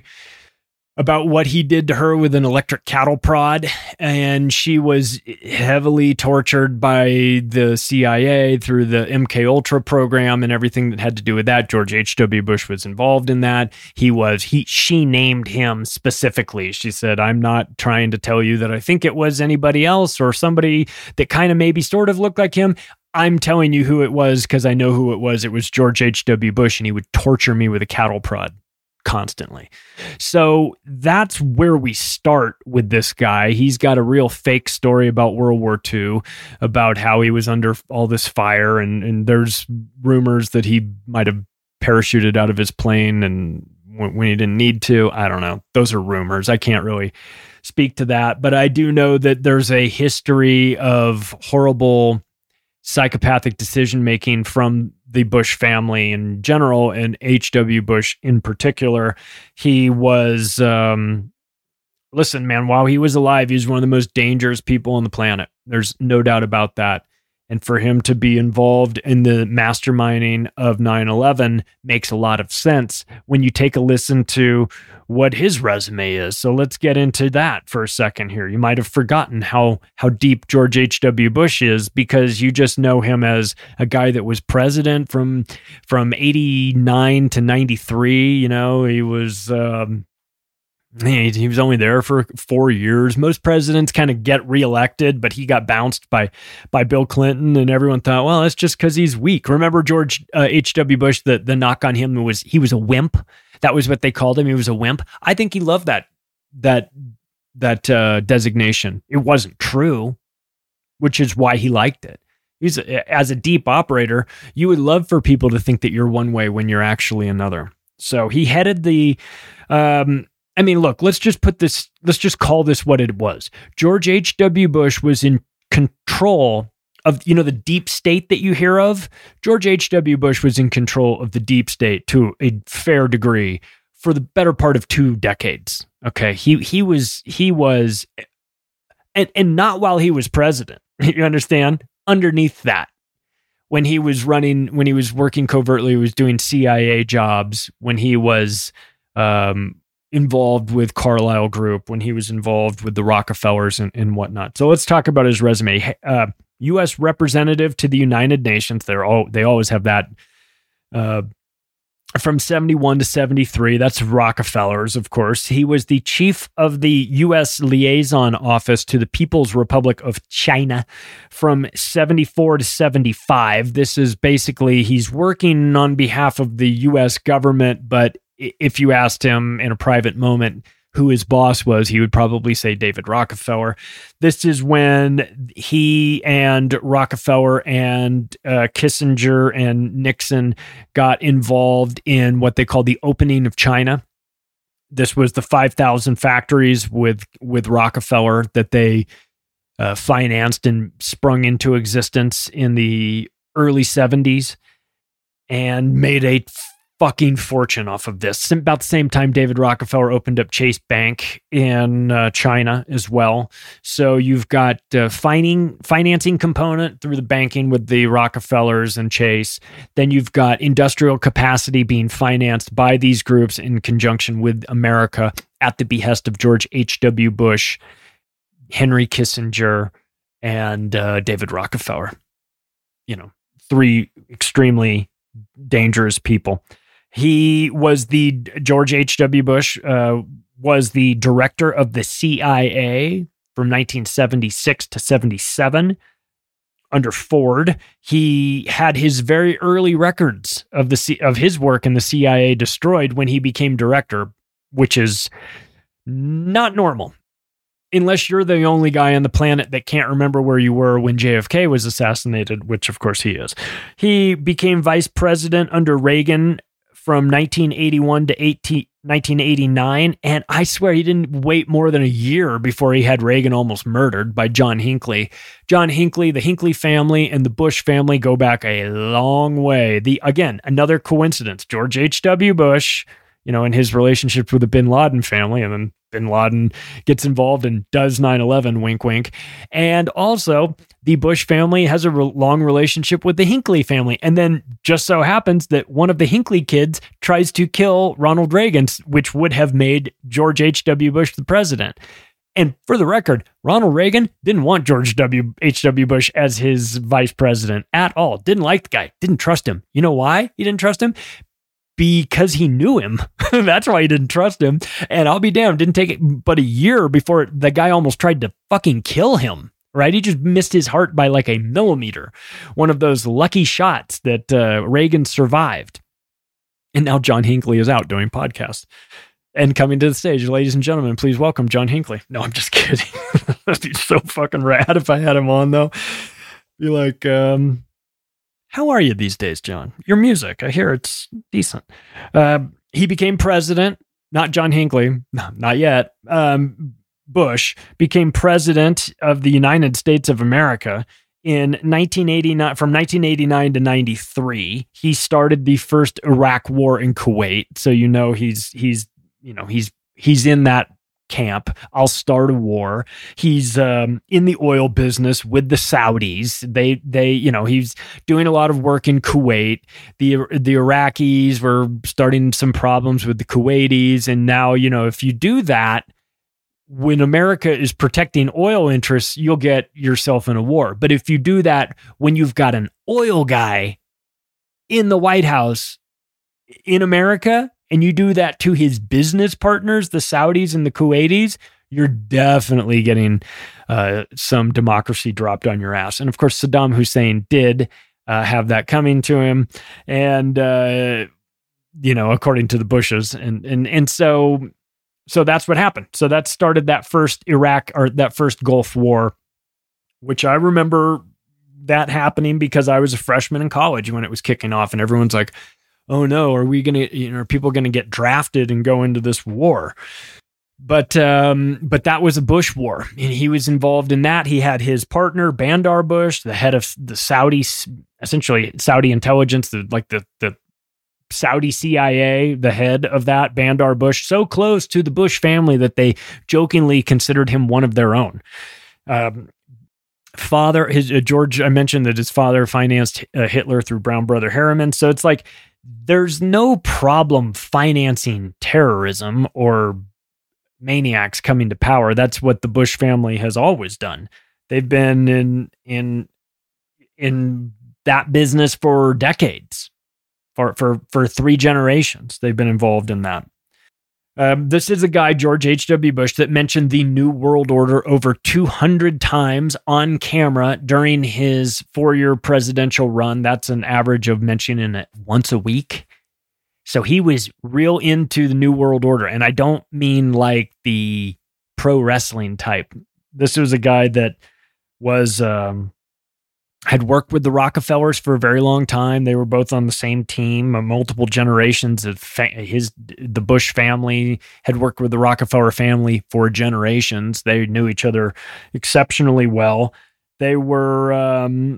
about what he did to her with an electric cattle prod, and she was heavily tortured by the C I A through the M K Ultra program and everything that had to do with that. George H W. Bush was involved in that. He was, he, she named him specifically. She said, I'm not trying to tell you that I think it was anybody else or somebody that kind of maybe sort of looked like him. I'm telling you who it was because I know who it was. It was George H W. Bush, and he would torture me with a cattle prod constantly. So that's where we start with this guy. He's got a real fake story about World War Two, about how he was under all this fire, and, and there's rumors that he might have parachuted out of his plane and when, when he didn't need to. I don't know. Those are rumors. I can't really speak to that, but I do know that there's a history of horrible psychopathic decision-making from the Bush family in general, and H W. Bush in particular. He was um, listen, man, while he was alive, he was one of the most dangerous people on the planet. There's no doubt about that. And for him to be involved in the masterminding of nine eleven makes a lot of sense when you take a listen to what his resume is. So let's get into that for a second here. You might have forgotten how how deep George H W. Bush is because you just know him as a guy that was president from from eighty-nine to ninety-three. You know, he was... Um, He, he was only there for four years. Most presidents kind of get reelected, but he got bounced by by Bill Clinton, and everyone thought, well, that's just because he's weak. Remember George uh, H W. Bush? The the knock on him was he was a wimp. That was what they called him. He was a wimp. I think he loved that that that uh, designation. It wasn't true, which is why he liked it. He's a, as a deep operator, you would love for people to think that you're one way when you're actually another. So he headed the. Um, I mean, look, let's just put this, let's just call this what it was. George H W. Bush was in control of, you know, the deep state that you hear of. George H W. Bush was in control of the deep state to a fair degree for the better part of two decades. Okay. He, he was, he was, and, and not while he was president, you understand? Underneath that, when he was running, when he was working covertly, he was doing C I A jobs, when he was, um, involved with Carlyle Group, when he was involved with the Rockefellers and, and whatnot. So let's talk about his resume. Uh, U S representative to the United Nations. They're all, they always have that uh, from seventy-one to seventy-three. That's Rockefellers, of course. He was the chief of the U S liaison office to the People's Republic of China from seventy-four to seventy-five. This is basically, he's working on behalf of the U S government, but if you asked him in a private moment who his boss was, he would probably say David Rockefeller. This is when he and Rockefeller and uh, Kissinger and Nixon got involved in what they called the opening of China. This was the five thousand factories with, with Rockefeller that they uh, financed and sprung into existence in the early seventies and made a fucking fortune off of this. About the same time, David Rockefeller opened up Chase Bank in uh, China as well. So you've got uh, fining, financing component through the banking with the Rockefellers and Chase. Then you've got industrial capacity being financed by these groups in conjunction with America at the behest of George H W. Bush, Henry Kissinger, and uh, David Rockefeller. You know, three extremely dangerous people. He was the, George H W. Bush uh, was the director of the C I A from nineteen seventy-six to seventy-seven under Ford. He had his very early records of the C- of his work in the C I A destroyed when he became director, which is not normal. Unless you're the only guy on the planet that can't remember where you were when J F K was assassinated, which of course he is. He became vice president under Reagan from nineteen eighty-one to nineteen eighty-nine, and I swear he didn't wait more than a year before he had Reagan almost murdered by John Hinckley. John Hinckley, the Hinckley family, and the Bush family go back a long way. The again, another coincidence. George H W. Bush, you know, and his relationships with the Bin Laden family, and then Bin Laden gets involved and does nine eleven, wink, wink. And also, the Bush family has a re- long relationship with the Hinckley family. And then just so happens that one of the Hinckley kids tries to kill Ronald Reagan, which would have made George H W. Bush the president. And for the record, Ronald Reagan didn't want George W. H W. Bush as his vice president at all. Didn't like the guy. Didn't trust him. You know why he didn't trust him? Because he knew him. That's why he didn't trust him. And I'll be damned, didn't take it but a year before the guy almost tried to fucking kill him, right? He just missed his heart by like a millimeter. One of those lucky shots that uh, Reagan survived. And now John Hinckley is out doing podcasts. And coming to the stage, ladies and gentlemen, please welcome John Hinckley. No, I'm just kidding. That'd be so fucking rad if I had him on, though. Be like, um... how are you these days, John? Your music, I hear it's decent. Uh, he became president, not John Hinckley, no, not yet. Um, Bush became president of the United States of America in nineteen eighty-nine. From nineteen eighty-nine to ninety-three, he started the first Iraq war in Kuwait. So you know he's he's you know he's he's in that camp. I'll start a war. He's um, in the oil business with the Saudis. They, they, you know, he's doing a lot of work in Kuwait. The the Iraqis were starting some problems with the Kuwaitis, and now, you know, if you do that, when America is protecting oil interests, you'll get yourself in a war. But if you do that when you've got an oil guy in the White House in America, and you do that to his business partners, the Saudis and the Kuwaitis, you're definitely getting uh, some democracy dropped on your ass. And of course, Saddam Hussein did uh, have that coming to him. And, uh, you know, according to the Bushes. And, and, and so... So that's what happened. So that started that first Iraq or that first Gulf War, which I remember that happening because I was a freshman in college when it was kicking off, and everyone's like, "Oh no, are we gonna? You know, are people gonna get drafted and go into this war?" But um, but that was a Bush war, and he was involved in that. He had his partner Bandar Bush, the head of the Saudi, essentially Saudi intelligence, the like the the. Saudi C I A, the head of that, Bandar Bush, so close to the Bush family that they jokingly considered him one of their own. Um, father, his uh, George, I mentioned that his father financed uh, Hitler through Brown Brother Harriman. So it's like, there's no problem financing terrorism or maniacs coming to power. That's what the Bush family has always done. They've been in, in, in that business for decades. For, for for three generations, they've been involved in that. Um, this is a guy, George H W. Bush, that mentioned the New World Order over two hundred times on camera during his four-year presidential run. That's an average of mentioning it once a week. So he was real into the New World Order. And I don't mean like the pro wrestling type. This was a guy that was... Um, had worked with the Rockefellers for a very long time. They were both on the same team. Uh, multiple generations of fa- his, the Bush family had worked with the Rockefeller family for generations. They knew each other exceptionally well. They were, um,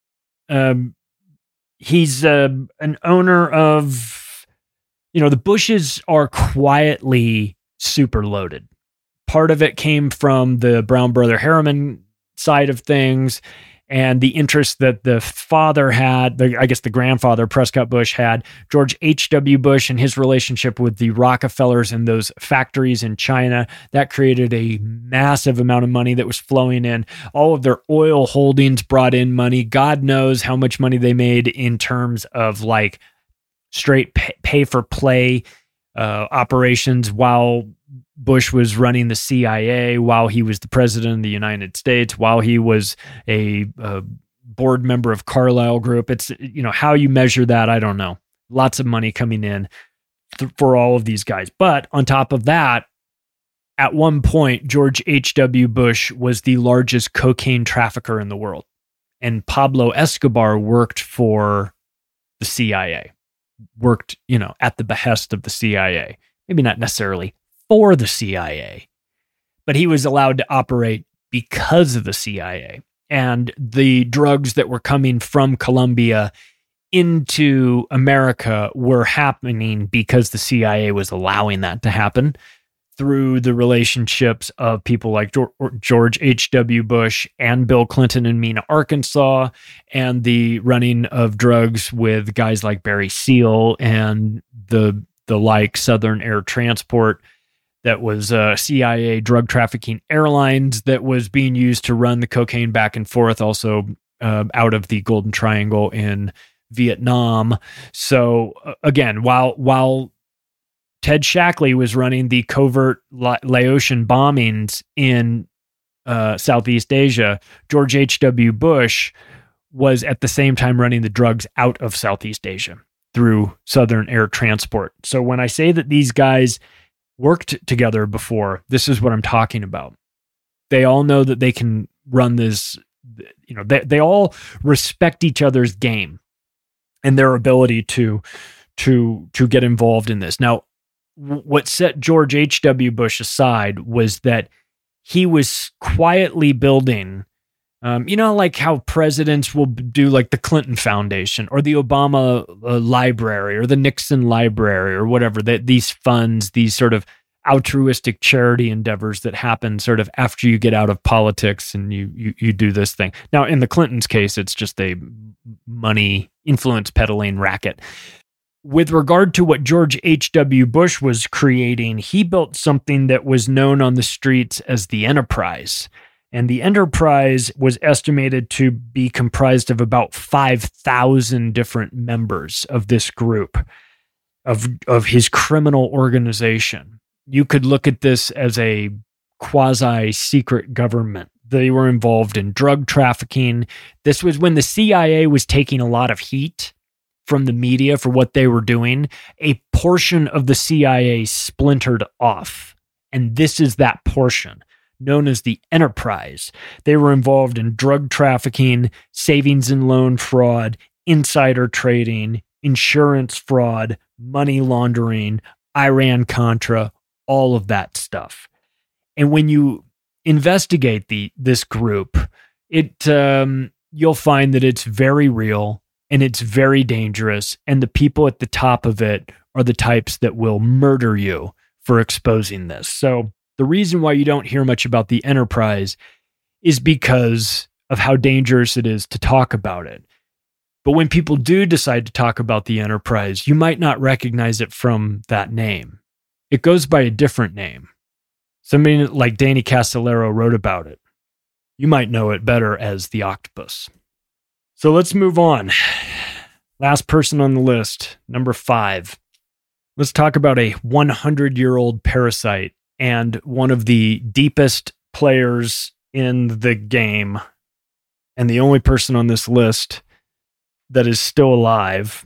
um, he's uh, an owner of, you know, the Bushes are quietly super loaded. Part of it came from the Brown Brother Harriman side of things, and the interest that the father had, the, I guess the grandfather, Prescott Bush, had. George H W. Bush and his relationship with the Rockefellers and those factories in China, that created a massive amount of money that was flowing in. All of their oil holdings brought in money. God knows how much money they made in terms of like straight pay, pay for play uh, operations while Bush was running the C I A, while he was the president of the United States, while he was a, a board member of Carlyle Group. It's, you know, how you measure that, I don't know. Lots of money coming in th- for all of these guys. But on top of that, at one point, George H W. Bush was the largest cocaine trafficker in the world. And Pablo Escobar worked for the C I A, worked, you know, at the behest of the C I A. Maybe not necessarily for the C I A, but he was allowed to operate because of the C I A. And the drugs that were coming from Colombia into America were happening because the C I A was allowing that to happen through the relationships of people like George H W. Bush and Bill Clinton in Mena, Arkansas, and the running of drugs with guys like Barry Seal and the the like Southern Air Transport. That was uh, C I A drug trafficking airlines that was being used to run the cocaine back and forth, also uh, out of the Golden Triangle in Vietnam. So uh, again, while while Ted Shackley was running the covert La- Laotian bombings in uh, Southeast Asia, George H W. Bush was at the same time running the drugs out of Southeast Asia through Southern Air Transport. So when I say that these guys worked together before, this is what I'm talking about. They all know that they can run this, you know, they, they all respect each other's game and their ability to, to, to get involved in this. Now, w- what set George H W. Bush aside was that he was quietly building, um, you know, like how presidents will do like the Clinton Foundation or the Obama uh, Library or the Nixon Library or whatever, that these funds, these sort of altruistic charity endeavors that happen sort of after you get out of politics and you, you you do this thing. Now, in the Clintons' case, it's just a money influence peddling racket. With regard to what George H W. Bush was creating, he built something that was known on the streets as the Enterprise. And the Enterprise was estimated to be comprised of about five thousand different members of this group, of, of his criminal organization. You could look at this as a quasi-secret government. They were involved in drug trafficking. This was when the C I A was taking a lot of heat from the media for what they were doing. A portion of the C I A splintered off, and this is that portion, known as the Enterprise. They were involved in drug trafficking, savings and loan fraud, insider trading, insurance fraud, money laundering, Iran-Contra, all of that stuff. And when you investigate the this group, it um, you'll find that it's very real and it's very dangerous. And the people at the top of it are the types that will murder you for exposing this. So the reason why you don't hear much about the Enterprise is because of how dangerous it is to talk about it. But when people do decide to talk about the Enterprise, you might not recognize it from that name. It goes by a different name. Somebody like Danny Castellero wrote about it. You might know it better as the Octopus. So let's move on. Last person on the list, number five. Let's talk about a hundred-year-old parasite and one of the deepest players in the game, and the only person on this list that is still alive,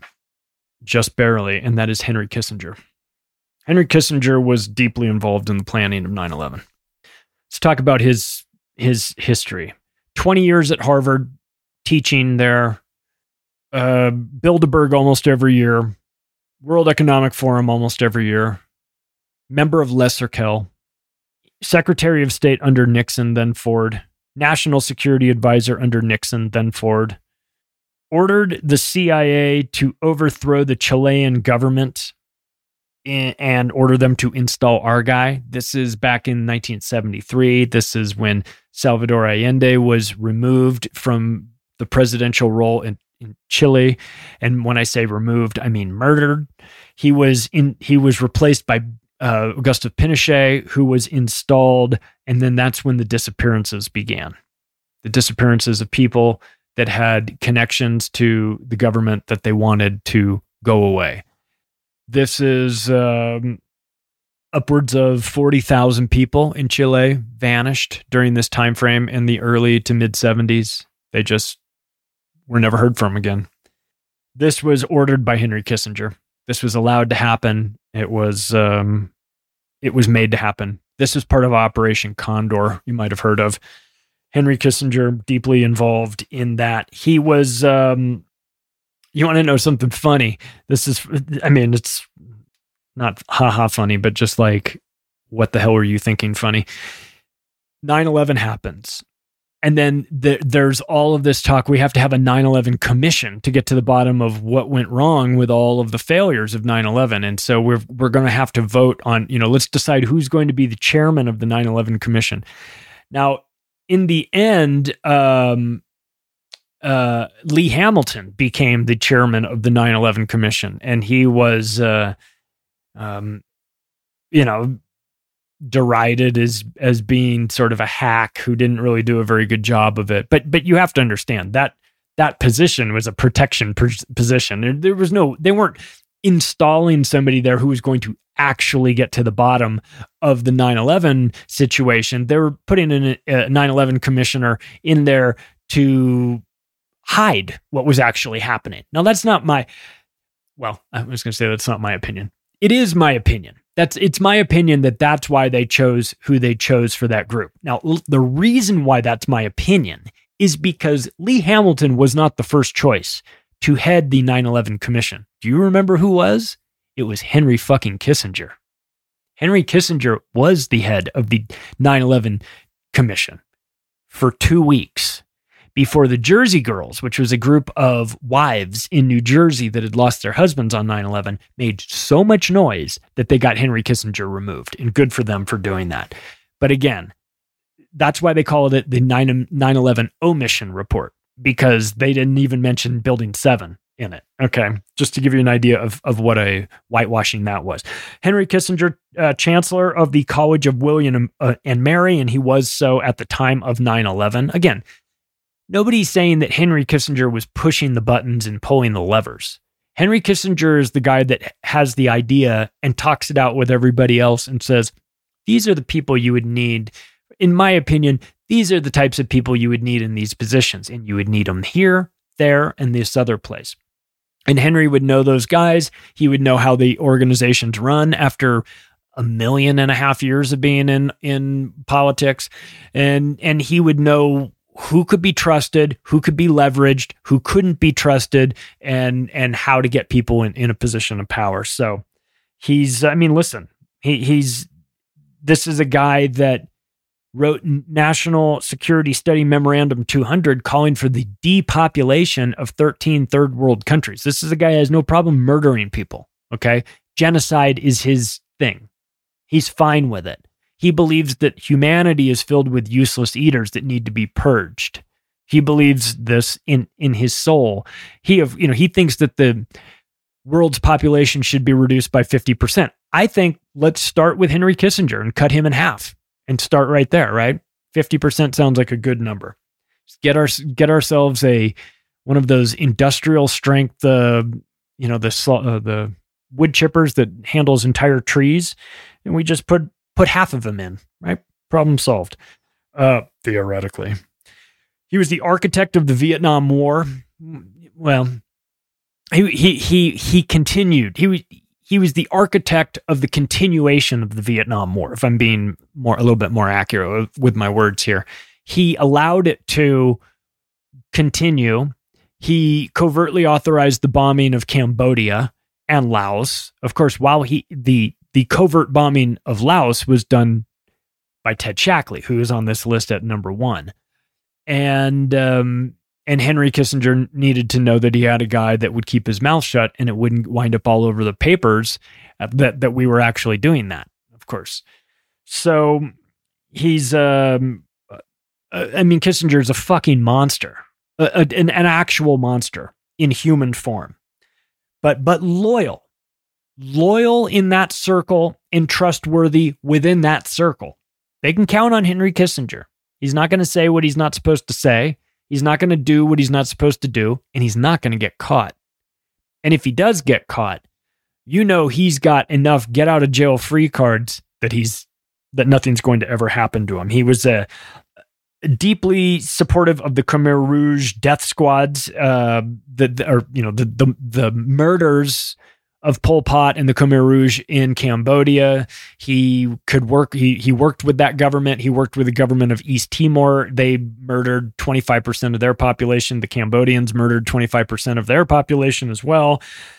just barely, and that is Henry Kissinger. Henry Kissinger was deeply involved in the planning of nine eleven. Let's talk about his his history. twenty years at Harvard, teaching there, uh, Bilderberg almost every year, World Economic Forum almost every year, member of Lesser-Kell, Secretary of State under Nixon, then Ford, National Security Advisor under Nixon, then Ford, ordered the C I A to overthrow the Chilean government and order them to install our guy. This is back in nineteen seventy-three. This is when Salvador Allende was removed from the presidential role in, in Chile. And when I say removed, I mean murdered. He was in. He was replaced by uh, Augusto Pinochet, who was installed. And then that's when the disappearances began. The disappearances of people that had connections to the government that they wanted to go away. This is um, upwards of forty thousand people in Chile vanished during this time frame in the early to mid seventies. They just were never heard from again. This was ordered by Henry Kissinger. This was allowed to happen. It was um, it was made to happen. This was part of Operation Condor, you might have heard of. Henry Kissinger, deeply involved in that. He was... Um, You want to know something funny? This is, I mean, it's not haha funny, but just like, what the hell were you thinking funny? nine eleven happens. And then the, there's all of this talk. We have to have a nine eleven commission to get to the bottom of what went wrong with all of the failures of nine eleven. And so we're, we're going to have to vote on, you know, let's decide who's going to be the chairman of the nine eleven commission. Now, in the end, um, Uh, Lee Hamilton became the chairman of the nine eleven Commission, and he was, uh, um, you know, derided as as being sort of a hack who didn't really do a very good job of it. But but you have to understand that that position was a protection pos- position. There, there was no, they weren't installing somebody there who was going to actually get to the bottom of the nine eleven situation. They were putting in a nine eleven commissioner in there to hide what was actually happening. Now, that's not my, well, I was going to say that's not my opinion. It is my opinion. That's it's my opinion that that's why they chose who they chose for that group. Now, l- the reason why that's my opinion is because Lee Hamilton was not the first choice to head the nine eleven Commission. Do you remember who was? It was Henry fucking Kissinger. Henry Kissinger was the head of the nine eleven Commission for two weeks. before the Jersey Girls, which was a group of wives in New Jersey that had lost their husbands on nine eleven, made so much noise that they got Henry Kissinger removed, and good for them for doing that. But again, that's why they called it the nine eleven omission report, because they didn't even mention Building seven in it. Okay, just to give you an idea of, of what a whitewashing that was. Henry Kissinger, uh, Chancellor of the College of William uh, and Mary, and he was so at the time of nine eleven. Again, nobody's saying that Henry Kissinger was pushing the buttons and pulling the levers. Henry Kissinger is the guy that has the idea and talks it out with everybody else and says, these are the people you would need. In my opinion, these are the types of people you would need in these positions, and you would need them here, there, and this other place. And Henry would know those guys. He would know how the organizations run after a million and a half years of being in, in politics. And, and he would know who could be trusted, who could be leveraged, who couldn't be trusted, and, and how to get people in, in a position of power. So he's, I mean, listen, he, he's, this is a guy that wrote National Security Study Memorandum two hundred calling for the depopulation of thirteen third world countries. This is a guy who has no problem murdering people, okay? Genocide is his thing. He's fine with it. He believes that humanity is filled with useless eaters that need to be purged. He believes this in, in his soul. He have, you know, he thinks that the world's population should be reduced by fifty percent. I think let's start with Henry Kissinger and cut him in half. And start right there, right? fifty percent sounds like a good number. Just get our get ourselves a one of those industrial strength, uh, you know, the uh, the wood chippers that handles entire trees, and we just put put half of them in, right? Problem solved. Uh, theoretically, he was the architect of the Vietnam War. Well, he he he he continued. He was. He was the architect of the continuation of the Vietnam War, if I'm being more a little bit more accurate with my words here. He allowed it to continue. He covertly authorized the bombing of Cambodia and Laos. Of course, while he the the covert bombing of Laos was done by Ted Shackley, who is on this list at number one. And um And Henry Kissinger needed to know that he had a guy that would keep his mouth shut and it wouldn't wind up all over the papers that, that we were actually doing that, of course. So he's, um, uh, I mean, Kissinger is a fucking monster, uh, an, an actual monster in human form, but, but loyal, loyal in that circle and trustworthy within that circle. They can count on Henry Kissinger. He's not going to say what he's not supposed to say. He's not going to do what he's not supposed to do, and he's not going to get caught. And if he does get caught, you know he's got enough get out of jail free cards that he's that nothing's going to ever happen to him. He was a uh, deeply supportive of the Khmer Rouge death squads, uh, the, the or you know the the the murders of Pol Pot and the Khmer Rouge in Cambodia. He could work, he he worked with that government. He worked with the government of East Timor. They murdered twenty-five percent of their population. The Cambodians murdered twenty-five percent of their population as well.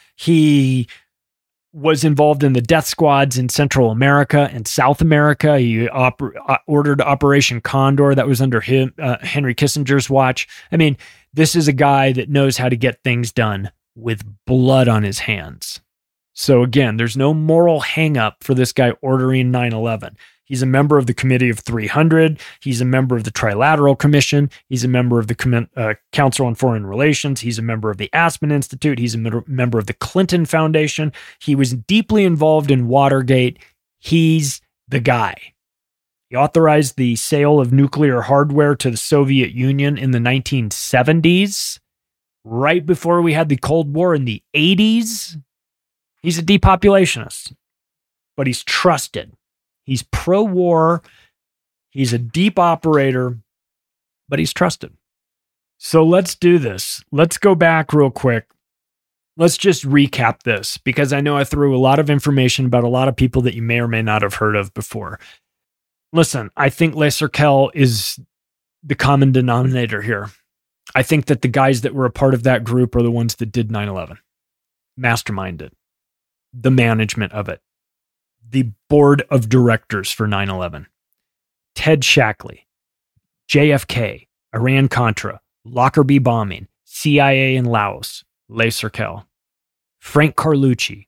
He was involved in the death squads in Central America and South America. He oper- ordered Operation Condor that was under him, uh, Henry Kissinger's watch. I mean, this is a guy that knows how to get things done with blood on his hands. So again, there's no moral hang up for this guy ordering nine eleven. He's a member of the Committee of three hundred. He's a member of the Trilateral Commission. He's a member of the Com- uh, Council on Foreign Relations. He's a member of the Aspen Institute. He's a me- member of the Clinton Foundation. He was deeply involved in Watergate. He's the guy. He authorized the sale of nuclear hardware to the Soviet Union in the nineteen seventies, right before we had the Cold War in the eighties. He's a depopulationist, but he's trusted. He's pro-war. He's a deep operator, but he's trusted. So let's do this. Let's go back real quick. Let's just recap this, because I know I threw a lot of information about a lot of people that you may or may not have heard of before. Listen, I think Les Serkel is the common denominator here. I think that the guys that were a part of that group are the ones that did nine eleven, masterminded the management of it, the board of directors for nine eleven, Ted Shackley, J F K, Iran-Contra, Lockerbie bombing, C I A in Laos, Les Cerkel. Frank Carlucci,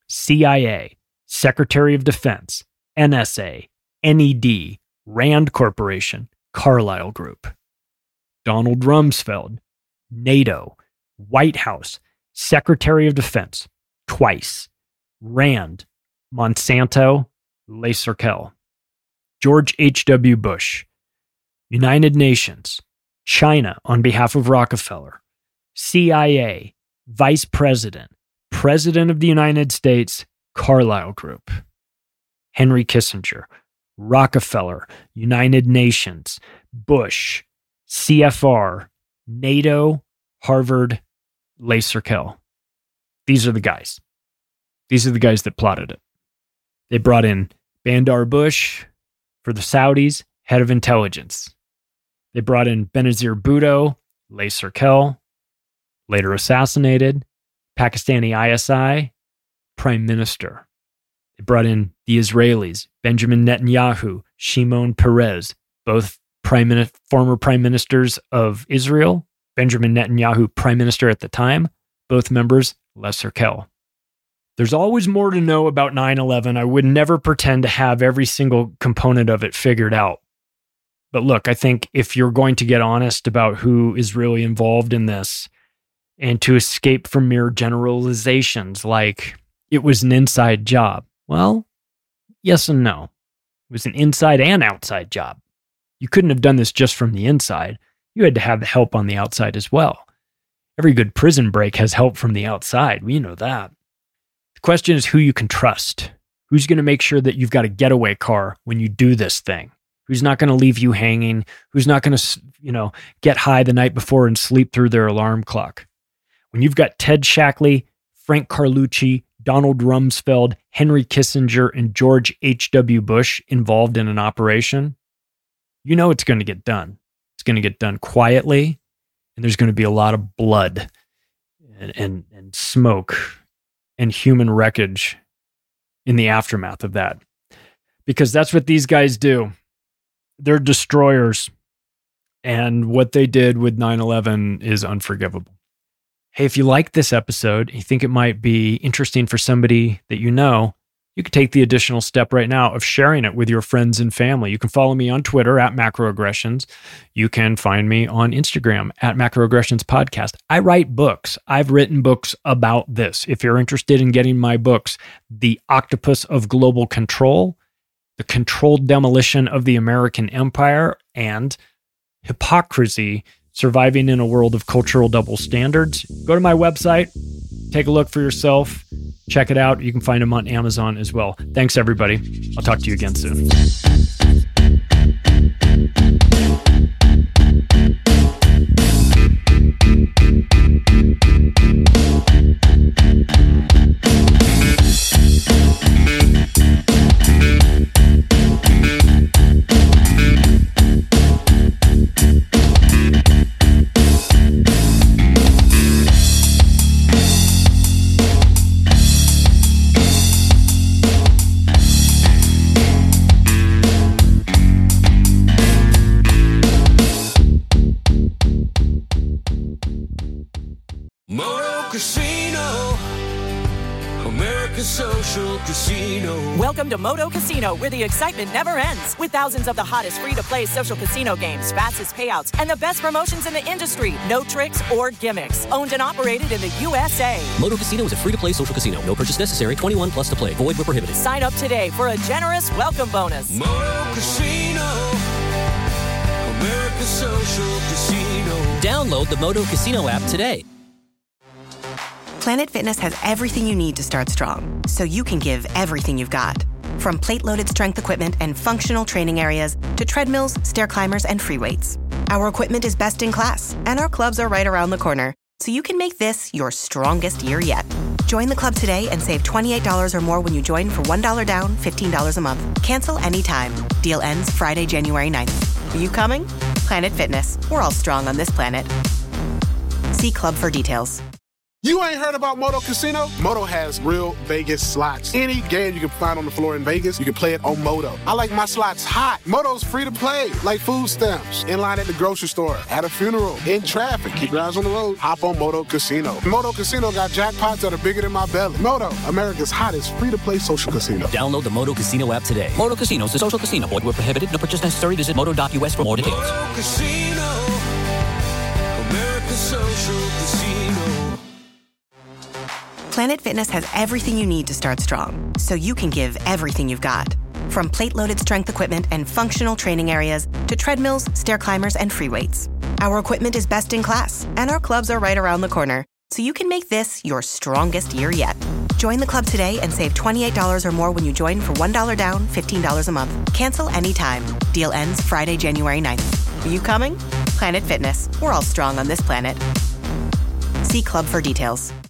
C I A, Secretary of Defense, N S A, N E D, Rand Corporation, Carlyle Group. Donald Rumsfeld, NATO, White House, Secretary of Defense, twice. Rand, Monsanto, Les Cerkel. George H W. Bush, United Nations, China on behalf of Rockefeller, C I A, Vice President, President of the United States, Carlyle Group. Henry Kissinger, Rockefeller, United Nations, Bush, C F R, NATO, Harvard, Les Cerkel. These are the guys. These are the guys that plotted it. They brought in Bandar Bush for the Saudis, head of intelligence. They brought in Benazir Bhutto, Les Cerkel, later assassinated, Pakistani I S I, prime minister. They brought in the Israelis, Benjamin Netanyahu, Shimon Peres, both prime, former prime ministers of Israel. Benjamin Netanyahu, prime minister at the time, both members, Les Cerkel. There's always more to know about nine eleven. I would never pretend to have every single component of it figured out. But look, I think if you're going to get honest about who is really involved in this and to escape from mere generalizations like it was an inside job, well, yes and no. It was an inside and outside job. You couldn't have done this just from the inside. You had to have help on the outside as well. Every good prison break has help from the outside. We know that. The question is who you can trust. Who's going to make sure that you've got a getaway car when you do this thing? Who's not going to leave you hanging? Who's not going to, you know, get high the night before and sleep through their alarm clock? When you've got Ted Shackley, Frank Carlucci, Donald Rumsfeld, Henry Kissinger, and George H W. Bush involved in an operation, you know it's going to get done. It's going to get done quietly, and there's going to be a lot of blood and, and, and smoke and human wreckage in the aftermath of that. Because that's what these guys do. They're destroyers. And what they did with nine eleven is unforgivable. Hey, if you like this episode, you think it might be interesting for somebody that you know, you could take the additional step right now of sharing it with your friends and family. You can follow me on Twitter at Macroaggressions. You can find me on Instagram at Macroaggressions Podcast. I write books. I've written books about this. If you're interested in getting my books, The Octopus of Global Control, The Controlled Demolition of the American Empire, and Hypocrisy, Surviving in a World of Cultural Double Standards, go to my website, take a look for yourself, check it out. You can find them on Amazon as well. Thanks, everybody. I'll talk to you again soon. Moto Casino, America's social casino. Welcome to Moto Casino, where the excitement never ends. With thousands of the hottest free-to-play social casino games, fastest payouts, and the best promotions in the industry. No tricks or gimmicks. Owned and operated in the U S A. Moto Casino is a free-to-play social casino. No purchase necessary. twenty-one plus to play. Void where prohibited. Sign up today for a generous welcome bonus. Moto Casino, America's social casino. Download the Moto Casino app today. Planet Fitness has everything you need to start strong, so you can give everything you've got. From plate-loaded strength equipment and functional training areas to treadmills, stair climbers, and free weights. Our equipment is best in class, and our clubs are right around the corner, so you can make this your strongest year yet. Join the club today and save twenty-eight dollars or more when you join for one dollar down, fifteen dollars a month. Cancel anytime. Deal ends Friday, January ninth. Are you coming? Planet Fitness. We're all strong on this planet. See club for details. You ain't heard about Moto Casino? Moto has real Vegas slots. Any game you can find on the floor in Vegas, you can play it on Moto. I like my slots hot. Moto's free to play, like food stamps. In line at the grocery store, at a funeral, in traffic. Keep your eyes on the road. Hop on Moto Casino. Moto Casino got jackpots that are bigger than my belly. Moto, America's hottest free-to-play social casino. Download the Moto Casino app today. Moto Casino is a social casino. Void where prohibited. No purchase necessary. Visit moto dot U S for more details. Moto Casino, America's social casino. Planet Fitness has everything you need to start strong, so you can give everything you've got. From plate-loaded strength equipment and functional training areas to treadmills, stair climbers, and free weights. Our equipment is best in class, and our clubs are right around the corner, so you can make this your strongest year yet. Join the club today and save twenty-eight dollars or more when you join for one dollar down, fifteen dollars a month. Cancel anytime. Deal ends Friday, January ninth. Are you coming? Planet Fitness. We're all strong on this planet. See club for details.